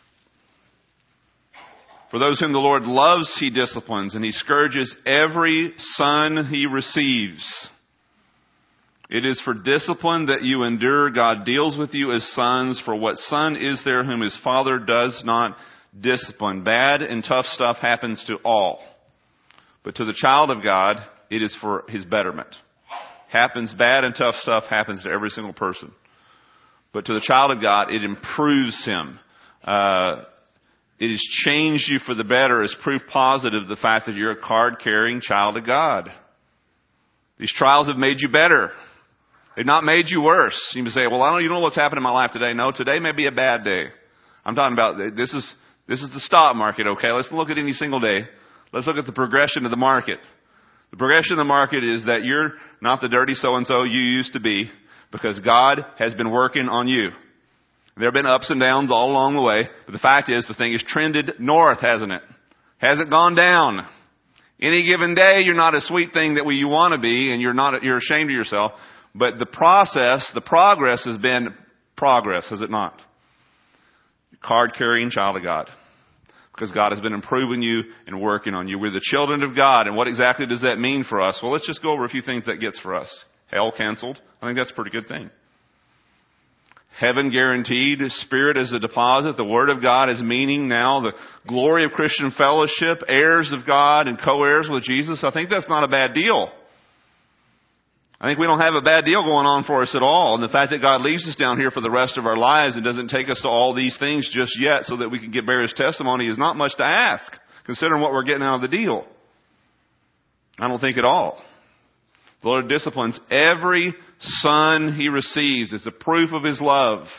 For those whom the Lord loves, he disciplines, and he scourges every son he receives. It is for discipline that you endure. God deals with you as sons. For what son is there whom his father does not discipline? Bad and tough stuff happens to all. But to the child of God, it is for his betterment. Happens, bad and tough stuff happens to every single person. But to the child of God, it improves him. Uh, it has changed you for the better as proof positive of the fact that you're a card-carrying child of God. These trials have made you better. They've not made you worse. You may say, well, I don't, you know what's happened in my life today. No, today may be a bad day. I'm talking about, this is, this is the stock market, okay? Let's look at any single day. Let's look at the progression of the market. The progression of the market is that you're not the dirty so-and-so you used to be because God has been working on you. There have been ups and downs all along the way, but the fact is the thing has trended north, hasn't it? Hasn't gone down. Any given day, you're not a sweet thing that you want to be, and you're not, you're ashamed of yourself. But the process, the progress has been progress, has it not? Card-carrying child of God. Because God has been improving you and working on you. We're the children of God. And what exactly does that mean for us? Well, let's just go over a few things that gets for us. Hell canceled. I think that's a pretty good thing. Heaven guaranteed. Spirit as a deposit. The Word of God is meaning now. The glory of Christian fellowship. Heirs of God and co-heirs with Jesus. I think that's not a bad deal. I think we don't have a bad deal going on for us at all. And the fact that God leaves us down here for the rest of our lives and doesn't take us to all these things just yet so that we can get bear His testimony is not much to ask, considering what we're getting out of the deal. I don't think at all. The Lord disciplines every son He receives. It's a proof of His love.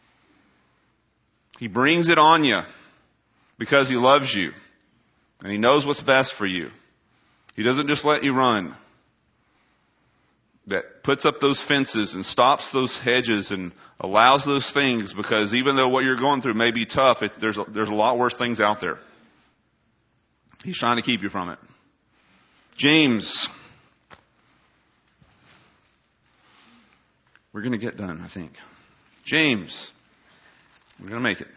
He brings it on you because He loves you. And He knows what's best for you. He doesn't just let you run. That puts up those fences and stops those hedges and allows those things, because even though what you're going through may be tough, it, there's, a, there's a lot worse things out there. He's trying to keep you from it. James. We're going to get done, I think. James. We're going to make it.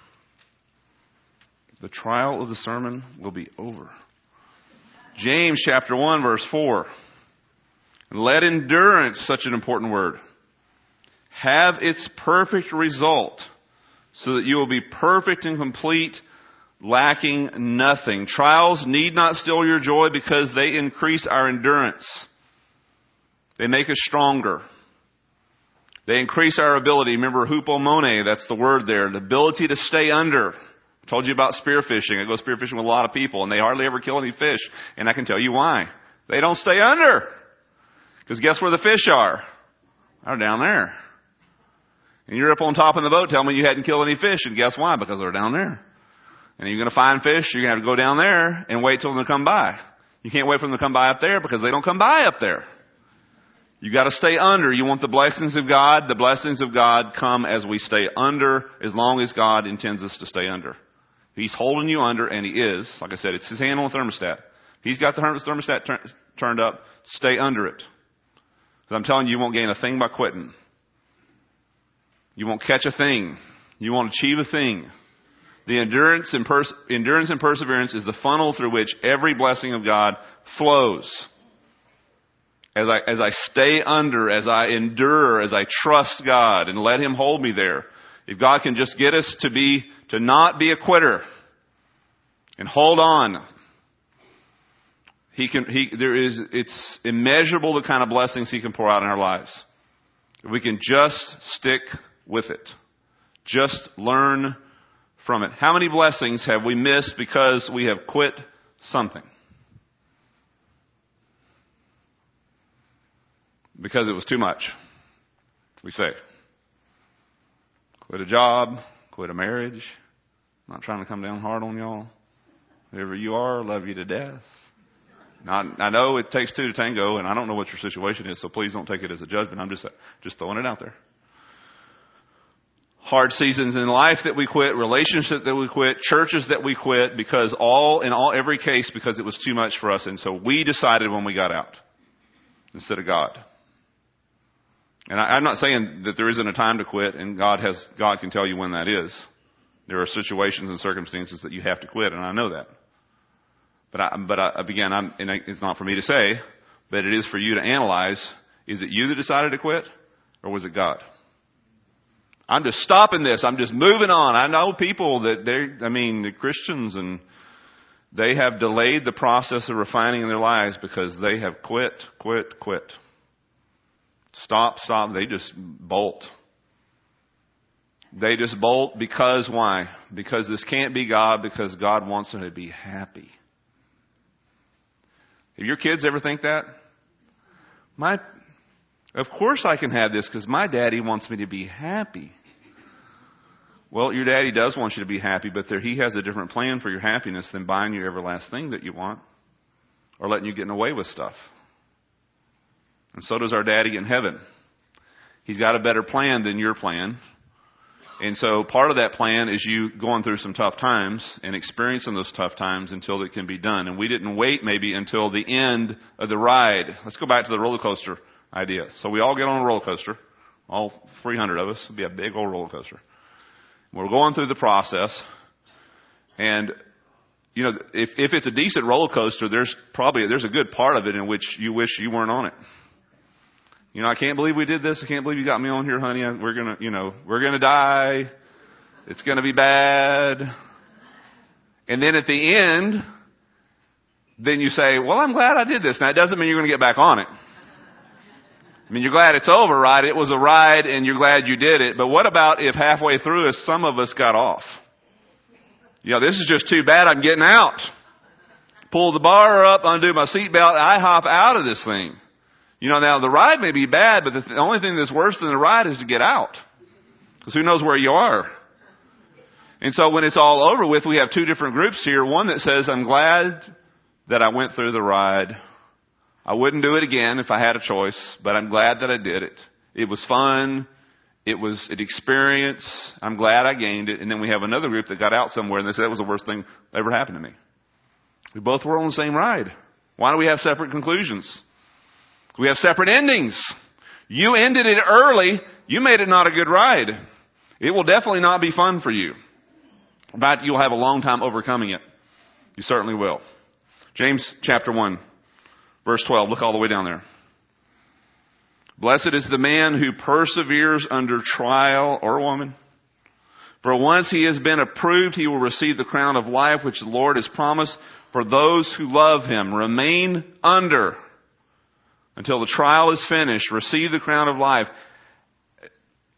The trial of the sermon will be over. James chapter one, verse four. Let endurance, such an important word, have its perfect result, so that you will be perfect and complete, lacking nothing. Trials need not steal your joy because they increase our endurance. They make us stronger. They increase our ability. Remember, hupomone, that's the word there, the ability to stay under. I told you about spearfishing. I go spearfishing with a lot of people, and they hardly ever kill any fish. And I can tell you why. They don't stay under. Because guess where the fish are? They're down there. And you're up on top of the boat telling me you hadn't killed any fish. And guess why? Because they're down there. And you're going to find fish, you're going to have to go down there and wait till them to come by. You can't wait for them to come by up there because they don't come by up there. You got to stay under. You want the blessings of God. The blessings of God come as we stay under, as long as God intends us to stay under. He's holding you under, and He is. Like I said, it's His hand on the thermostat. He's got the thermostat tur- turned up. Stay under it. Because I'm telling you, you won't gain a thing by quitting. You won't catch a thing. You won't achieve a thing. The endurance and, pers- endurance and perseverance is the funnel through which every blessing of God flows. As I, as I stay under, as I endure, as I trust God and let Him hold me there. If God can just get us to be, to not be a quitter and hold on, He can, He, there is, it's immeasurable the kind of blessings He can pour out in our lives. If we can just stick with it. Just learn from it. How many blessings have we missed because we have quit something? Because it was too much, we say. Quit a job, quit a marriage. I'm not trying to come down hard on y'all. Whoever you are, love you to death. Now, I know it takes two to tango, and I don't know what your situation is, so please don't take it as a judgment. I'm just, just throwing it out there. Hard seasons in life that we quit, relationships that we quit, churches that we quit, because all, in all, every case, because it was too much for us. And so we decided when we got out, instead of God. And I, I'm not saying that there isn't a time to quit, and God has, God can tell you when that is. There are situations and circumstances that you have to quit, and I know that. But I, but I, again, I'm, and it's not for me to say, but it is for you to analyze. Is it you that decided to quit, or was it God? I'm just stopping this. I'm just moving on. I know people that they, I mean, the Christians, and they have delayed the process of refining in their lives because they have quit, quit, quit. Stop, stop. They just bolt. They just bolt because why? Because this can't be God, because God wants them to be happy. Have your kids ever think that? My, of course I can have this because my daddy wants me to be happy. Well, your daddy does want you to be happy, but there, he has a different plan for your happiness than buying you every last thing that you want or letting you get away with stuff. And so does our daddy in heaven. He's got a better plan than your plan. And so part of that plan is you going through some tough times and experiencing those tough times until it can be done. And we didn't wait maybe until the end of the ride. Let's go back to the roller coaster idea. So we all get on a roller coaster. All three hundred of us. It'll be a big old roller coaster. We're going through the process. And, you know, if, if it's a decent roller coaster, there's probably, there's a good part of it in which you wish you weren't on it. You know, I can't believe we did this. I can't believe you got me on here, honey. We're going to, you know, we're going to die. It's going to be bad. And then at the end, then you say, well, I'm glad I did this. Now, it doesn't mean you're going to get back on it. I mean, you're glad it's over, right? It was a ride and you're glad you did it. But what about if halfway through us, some of us got off? You know, this is just too bad. I'm getting out. Pull the bar up, undo my seatbelt. I hop out of this thing. You know, now the ride may be bad, but the, th- the only thing that's worse than the ride is to get out. Because who knows where you are. And so when it's all over with, we have two different groups here. One that says, I'm glad that I went through the ride. I wouldn't do it again if I had a choice, but I'm glad that I did it. It was fun. It was an experience. I'm glad I gained it. And then we have another group that got out somewhere and they said that was the worst thing that ever happened to me. We both were on the same ride. Why do we have separate conclusions? We have separate endings. You ended it early. You made it not a good ride. It will definitely not be fun for you. But you'll have a long time overcoming it. You certainly will. James chapter one, verse twelve. Look all the way down there. Blessed is the man who perseveres under trial, or woman. For once he has been approved, he will receive the crown of life which the Lord has promised for those who love him. Remain under until the trial is finished. Receive the crown of life.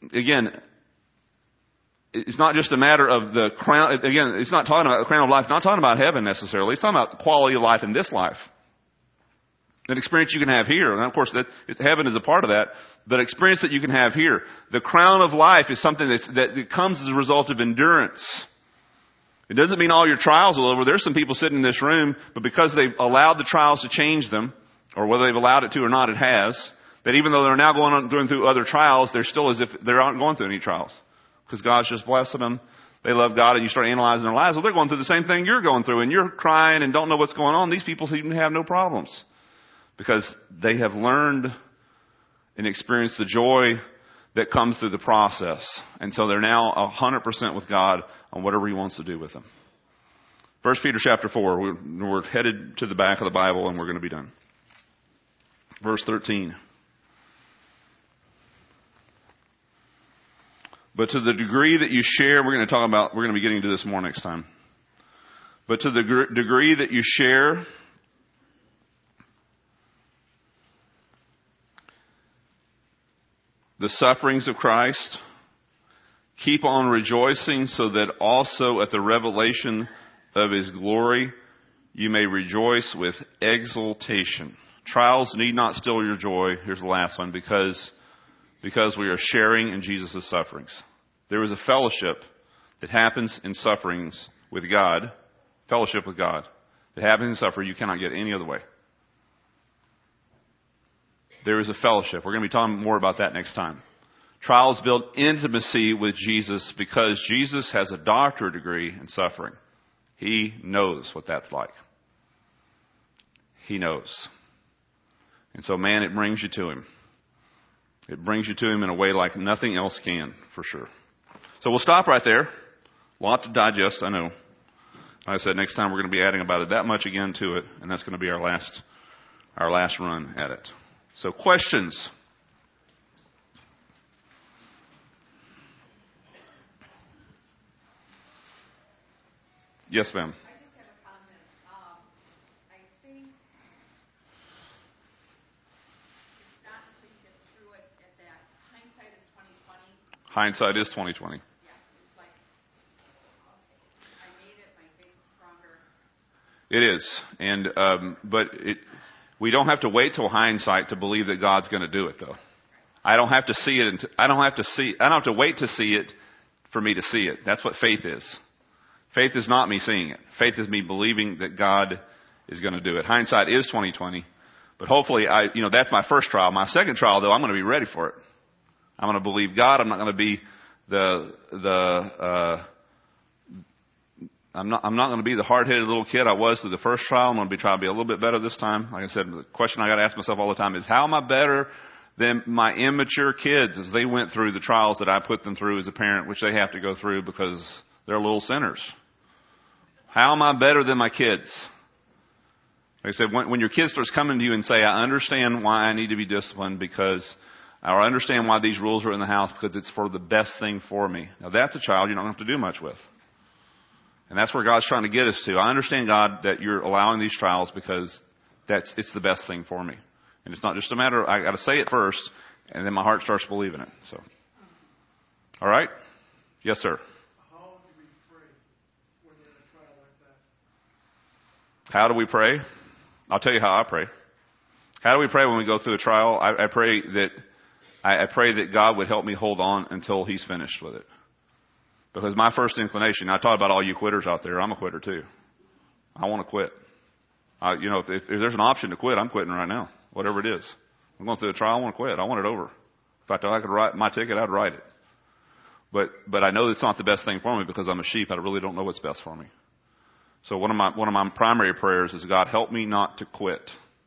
again, it's not just a matter of the crown. Again, it's not talking about the crown of life, not talking about heaven necessarily. It's talking about the quality of life in this life. An experience you can have here. And of course, that heaven is a part of that. But experience that you can have here. The crown of life is something that's, that comes as a result of endurance. It doesn't mean all your trials are over. There's some people sitting in this room, but because they've allowed the trials to change them, or whether they've allowed it to or not, it has, that even though they're now going on, going through other trials, they're still as if they aren't going through any trials. Because God's just blessing them. They love God, and you start analyzing their lives. Well, they're going through the same thing you're going through, and you're crying and don't know what's going on. These people seem to have no problems. Because they have learned and experienced the joy that comes through the process. And so they're now one hundred percent with God on whatever He wants to do with them. First Peter chapter four. We're, we're headed to the back of the Bible, and we're going to be done. Verse thirteen. But to the degree that you share, we're going to talk about, we're going to be getting to this more next time. But to the gr- degree that you share the sufferings of Christ, keep on rejoicing so that also at the revelation of His glory you may rejoice with exultation. Trials need not steal your joy. Here's the last one. Because Because we are sharing in Jesus' sufferings. There is a fellowship that happens in sufferings with God, fellowship with God, that happens in suffering you cannot get any other way. There is a fellowship. We're going to be talking more about that next time. Trials build intimacy with Jesus because Jesus has a doctorate degree in suffering. He knows what that's like. He knows. And so, man, it brings you to Him. It brings you to Him in a way like nothing else can, for sure. So we'll stop right there. A lot to digest, I know. Like I said, next time we're going to be adding about that much again to it, and that's going to be our last, our last run at it. So questions? Yes, ma'am. Hindsight is twenty twenty. Yeah, it's like, okay, I made it, my faith is stronger. It is, and um, but it, we don't have to wait till hindsight to believe that God's going to do it, though. I don't have to see it. Until, I don't have to see. I don't have to wait to see it for me to see it. That's what faith is. Faith is not me seeing it. Faith is me believing that God is going to do it. Hindsight is twenty twenty, but hopefully, I you know that's my first trial. My second trial, though, I'm going to be ready for it. I'm going to believe God. I'm not going to be the the. Uh, I'm not. I'm not going to be the hard-headed little kid I was through the first trial. I'm going to be trying to be a little bit better this time. Like I said, the question I got to ask myself all the time is, how am I better than my immature kids as they went through the trials that I put them through as a parent, which they have to go through because they're little sinners? How am I better than my kids? Like I said, when, when your kid starts coming to you and say, I understand why I need to be disciplined because. Or I understand why these rules are in the house because it's for the best thing for me. Now that's a child you don't have to do much with. And that's where God's trying to get us to. I understand, God, that you're allowing these trials because that's it's the best thing for me. And it's not just a matter of, I got to say it first, and then my heart starts believing it. So, all right? Yes, sir. How do we pray when we're in a trial like that? How do we pray? I'll tell you how I pray. How do we pray when we go through a trial? I, I pray that I, I pray that God would help me hold on until He's finished with it. Because my first inclination, I talk about all you quitters out there, I'm a quitter too. I want to quit. I, you know, if, if there's an option to quit, I'm quitting right now. Whatever it is. I'm going through a trial, I want to quit. I want it over. In fact, if I could write my ticket, I'd write it. But, but I know it's not the best thing for me because I'm a sheep. I really don't know what's best for me. So one of my, one of my primary prayers is, God, help me not to quit.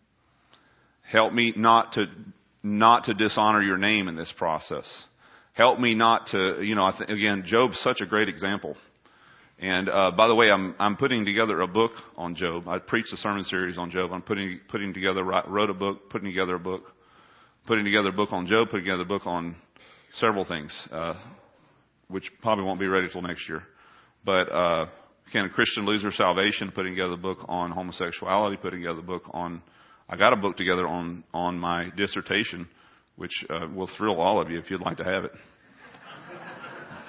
Help me not to, not to dishonor your name in this process. Help me not to, you know, I th- again, Job's such a great example. And, uh, by the way, I'm, I'm putting together a book on Job. I preached a sermon series on Job. I'm putting, putting together, wrote a book, putting together a book, putting together a book on Job, putting together a book on several things, uh, which probably won't be ready till next year. But, uh, Can a Christian Lose Their Salvation, putting together a book on homosexuality, putting together a book on, I got a book together on, on my dissertation, which uh, will thrill all of you if you'd like to have it.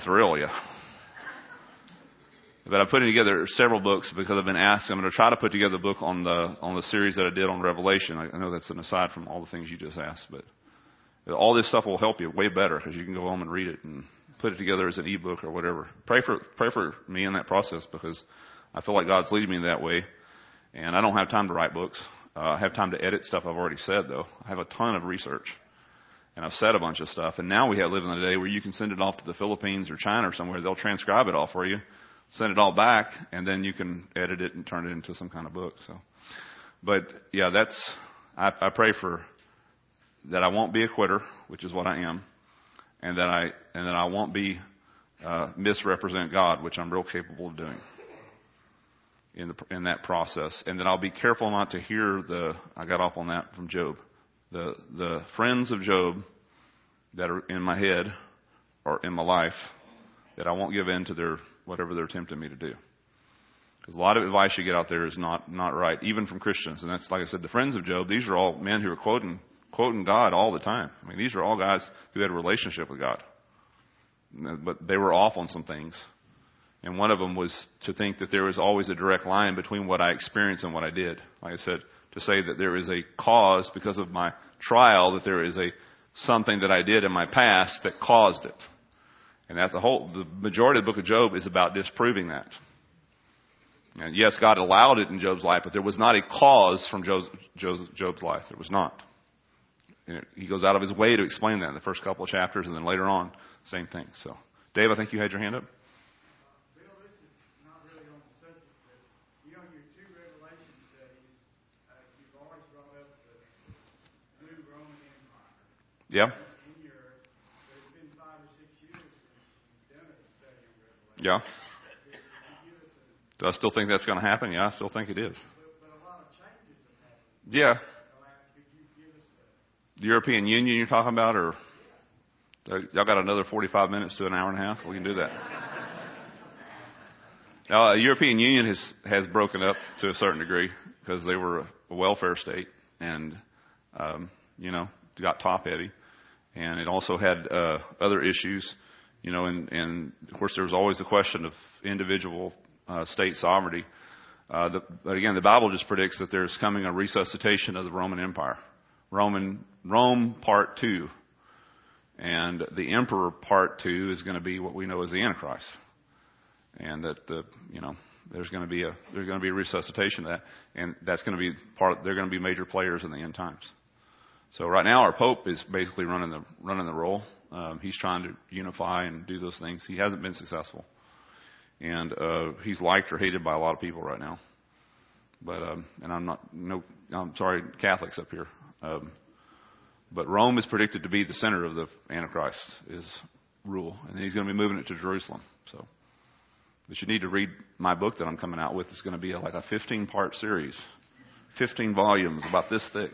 thrill you. But I'm putting together several books because I've been asked. I'm going to try to put together a book on the on the series that I did on Revelation. I, I know that's an aside from all the things you just asked, but all this stuff will help you way better because you can go home and read it and put it together as an ebook or whatever. Pray for pray for me in that process because I feel like God's leading me that way, and I don't have time to write books. Uh, I have time to edit stuff I've already said, though. I have a ton of research, and I've said a bunch of stuff. And now we have live in a day where you can send it off to the Philippines or China or somewhere. They'll transcribe it all for you, send it all back, and then you can edit it and turn it into some kind of book. So, but yeah, that's I, I pray for that I won't be a quitter, which is what I am, and that I and that I won't be uh, misrepresent God, which I'm real capable of doing in the in that process, and that I'll be careful not to hear the. I got off on that from Job, the the friends of Job that are in my head or in my life, that I won't give in to their whatever they're tempting me to do. Because a lot of advice you get out there is not not right, even from Christians, and that's like I said, the friends of Job. These are all men who are quoting quoting God all the time. I mean, these are all guys who had a relationship with God, but they were off on some things. And one of them was to think that there was always a direct line between what I experienced and what I did. Like I said, to say that there is a cause because of my trial, that there is a something that I did in my past that caused it. And that's the whole, the majority of the book of Job is about disproving that. And yes, God allowed it in Job's life, but there was not a cause from Job's, Job's, Job's life. There was not. And it, he goes out of his way to explain that in the first couple of chapters, and then later on, same thing. So, Dave, I think you had your hand up. Yeah. Yeah. Do I still think that's going to happen? Yeah, I still think it is. Yeah. The European Union you're talking about, or y'all got another forty-five minutes to an hour and a half? We can do that. Now, the European Union has has broken up to a certain degree because they were a welfare state, and um, you know, got top heavy, and it also had uh, other issues, you know, and, and of course there was always the question of individual uh, state sovereignty. Uh, the, but again, the Bible just predicts that there's coming a resuscitation of the Roman Empire, Roman Rome Part Two, and the Emperor Part Two is going to be what we know as the Antichrist, and that the you know there's going to be a there's going to be a resuscitation of that, and that's going to be part. They're going to be major players in the end times. So right now, our Pope is basically running the running the role. Um, he's trying to unify and do those things. He hasn't been successful, and uh, he's liked or hated by a lot of people right now. But um, and I'm not no I'm sorry, Catholics up here. Um, but Rome is predicted to be the center of the Antichrist is rule, and then he's going to be moving it to Jerusalem. So, but you need to read my book that I'm coming out with. It's going to be like a fifteen part series, fifteen volumes, about this thick.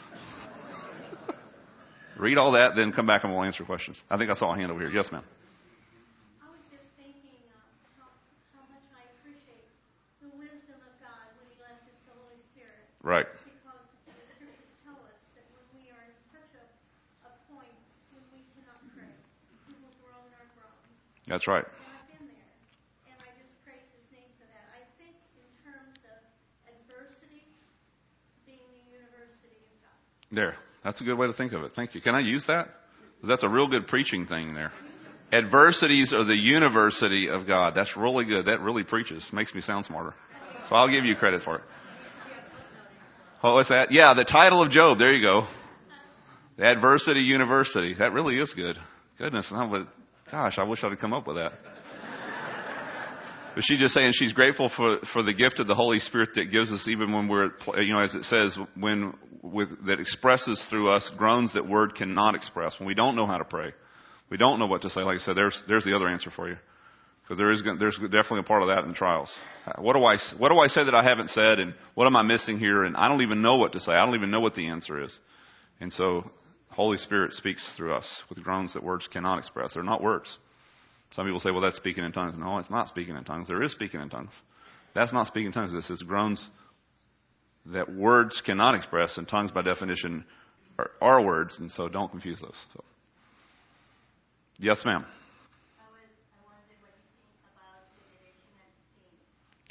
Read all that, then come back and we'll answer questions. I think I saw a hand over here. Yes, ma'am. I was just thinking uh, how, how much I appreciate the wisdom of God when He left us the Holy Spirit. Right. Because the Scriptures tell us that when we are in such a, a point when we cannot pray, He will groan our groans. That's right. And I've been there, and I just praise His name for that. I think in terms of adversity being the university of God. There. That's a good way to think of it. Thank you. Can I use that? That's a real good preaching thing there. Adversities are the university of God. That's really good. That really preaches. Makes me sound smarter. So I'll give you credit for it. Oh, what's that? Yeah, the title of Job. There you go. The Adversity University. That really is good. Goodness, no, but gosh, I wish I'd have come up with that. But she's just saying she's grateful for, for the gift of the Holy Spirit that gives us, even when we're, you know, as it says, when with that expresses through us groans that word cannot express. When we don't know how to pray, we don't know what to say. Like I said, there's there's the other answer for you, because there is there's definitely a part of that in trials. What do I what do I say that I haven't said, and what am I missing here? And I don't even know what to say. I don't even know what the answer is. And so, Holy Spirit speaks through us with groans that words cannot express. They're not words. Some people say, well, that's speaking in tongues. No, it's not speaking in tongues. There is speaking in tongues. That's not speaking in tongues. This is groans that words cannot express, and tongues, by definition, are, are words, and so don't confuse those. So, yes, ma'am. I was, I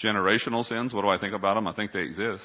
generational sins, what do I think about them? I think they exist.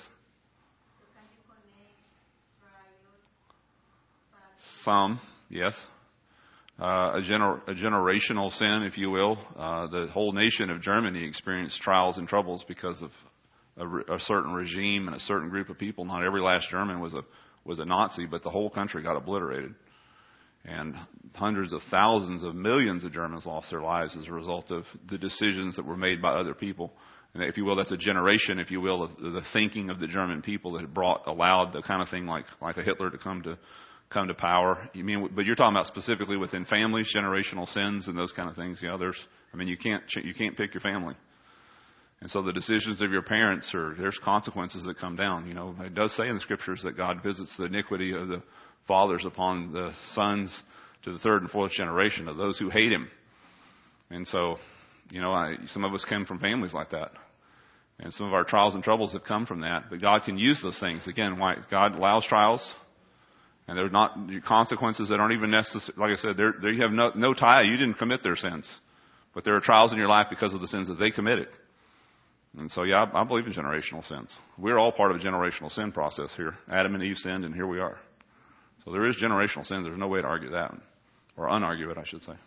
Some, yes. Uh, a, gener- a generational sin, if you will. Uh, the whole nation of Germany experienced trials and troubles because of a, re- a certain regime and a certain group of people. Not every last German was a was a Nazi, but the whole country got obliterated. And hundreds of thousands of millions of Germans lost their lives as a result of the decisions that were made by other people. And if you will, that's a generation, if you will, of the thinking of the German people that had brought, allowed the kind of thing like, like a Hitler to come to come to power. You mean, but you're talking about specifically within families, generational sins and those kind of things. You know, there's, I mean, you can't, you can't pick your family. And so the decisions of your parents are, there's consequences that come down. You know, it does say in the scriptures that God visits the iniquity of the fathers upon the sons to the third and fourth generation of those who hate him. And so, you know, I, some of us came from families like that. And some of our trials and troubles have come from that. But God can use those things. Again, why God allows trials. And they're not consequences that aren't even necessary. Like I said, there you have no, no tie. You didn't commit their sins. But there are trials in your life because of the sins that they committed. And so, yeah, I, I believe in generational sins. We're all part of a generational sin process here. Adam and Eve sinned, and here we are. So there is generational sin. There's no way to argue that. Or unargue it, I should say.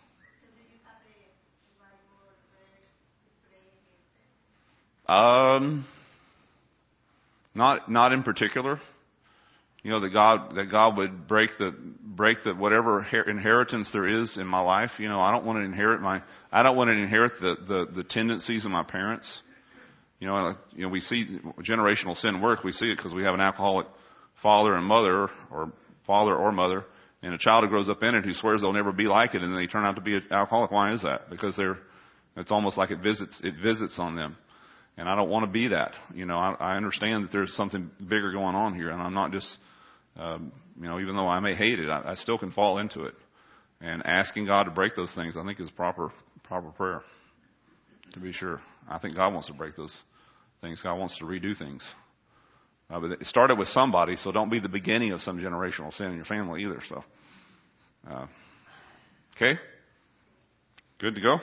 Um, not not in particular. You know, that God that God would break the break the whatever inheritance there is in my life. You know, I don't want to inherit my I don't want to inherit the the, the tendencies of my parents. You know, you know, we see generational sin work. We see it because we have an alcoholic father and mother, or father or mother, and a child who grows up in it who swears they'll never be like it, and then they turn out to be an alcoholic. Why is that? Because they're it's almost like it visits it visits on them. And I don't want to be that. You know, I, I understand that there's something bigger going on here, and I'm not just, um, you know, even though I may hate it, I, I still can fall into it. And asking God to break those things, I think, is proper proper prayer. To be sure, I think God wants to break those things. God wants to redo things. Uh, but it started with somebody, so don't be the beginning of some generational sin in your family either. So, uh, okay, good to go.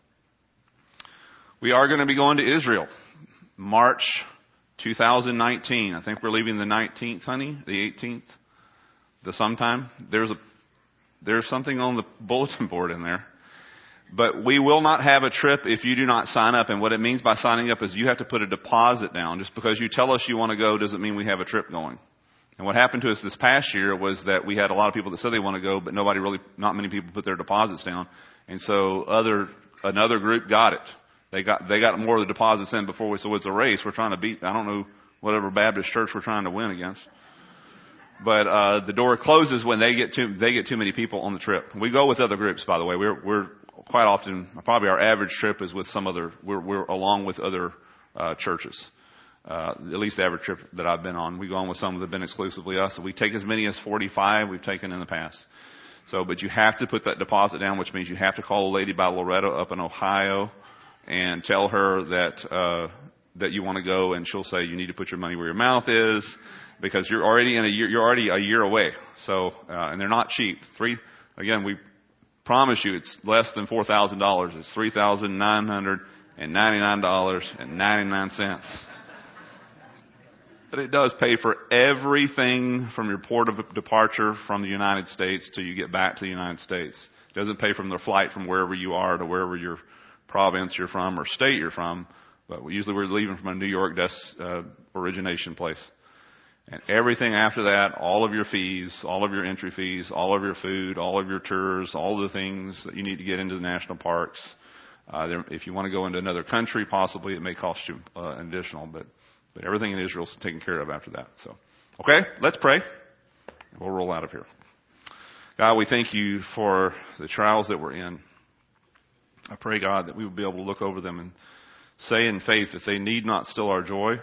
We are going to be going to Israel. March two thousand nineteen. I think we're leaving the nineteenth, honey, the eighteenth, the sometime. There's a there's something on the bulletin board in there. But we will not have a trip if you do not sign up. And what it means by signing up is you have to put a deposit down. Just because you tell us you want to go doesn't mean we have a trip going. And what happened to us this past year was that we had a lot of people that said they want to go, but nobody really, not many people put their deposits down. And so other another group got it. They got they got more of the deposits in before we. So it's a race. We're trying to beat. I don't know whatever Baptist church we're trying to win against. But uh, the door closes when they get too they get too many people on the trip. We go with other groups, by the way. We're we're quite often probably our average trip is with some other. We're we're along with other uh, churches. Uh, at least the average trip that I've been on, we go on with some that have been exclusively us. So we take as many as forty-five. We've taken in the past. So, but you have to put that deposit down, which means you have to call a lady by Loretto up in Ohio and tell her that uh that you want to go, and she'll say you need to put your money where your mouth is, because you're already in a year you're already a year away. So uh, and they're not cheap. Three again, we promise you it's less than four thousand dollars. It's three thousand nine hundred and ninety nine dollars and ninety nine cents. But it does pay for everything from your port of departure from the United States till you get back to the United States. It doesn't pay from the flight from wherever you are to wherever you're province you're from or state you're from, but we, usually we're leaving from a New York des- uh, origination place. And everything after that, all of your fees, all of your entry fees, all of your food, all of your tours, all of the things that you need to get into the national parks. Uh, there, if you want to go into another country, possibly it may cost you uh, an additional, but but everything in Israel is taken care of after that. So, okay, let's pray. We'll roll out of here. God, we thank you for the trials that we're in. I pray, God, that we will be able to look over them and say in faith that they need not still our joy.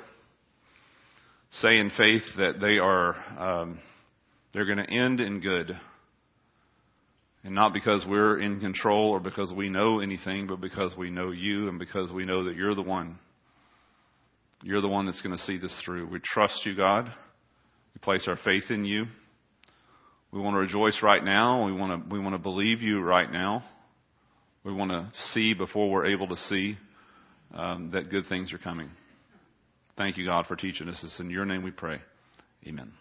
Say in faith that they are, um, they're going to end in good. And not because we're in control or because we know anything, but because we know you and because we know that you're the one. You're the one that's going to see this through. We trust you, God. We place our faith in you. We want to rejoice right now. We want to, we want to believe you right now. We want to see before we're able to see um, that good things are coming. Thank you, God, for teaching us. It's in your name we pray. Amen.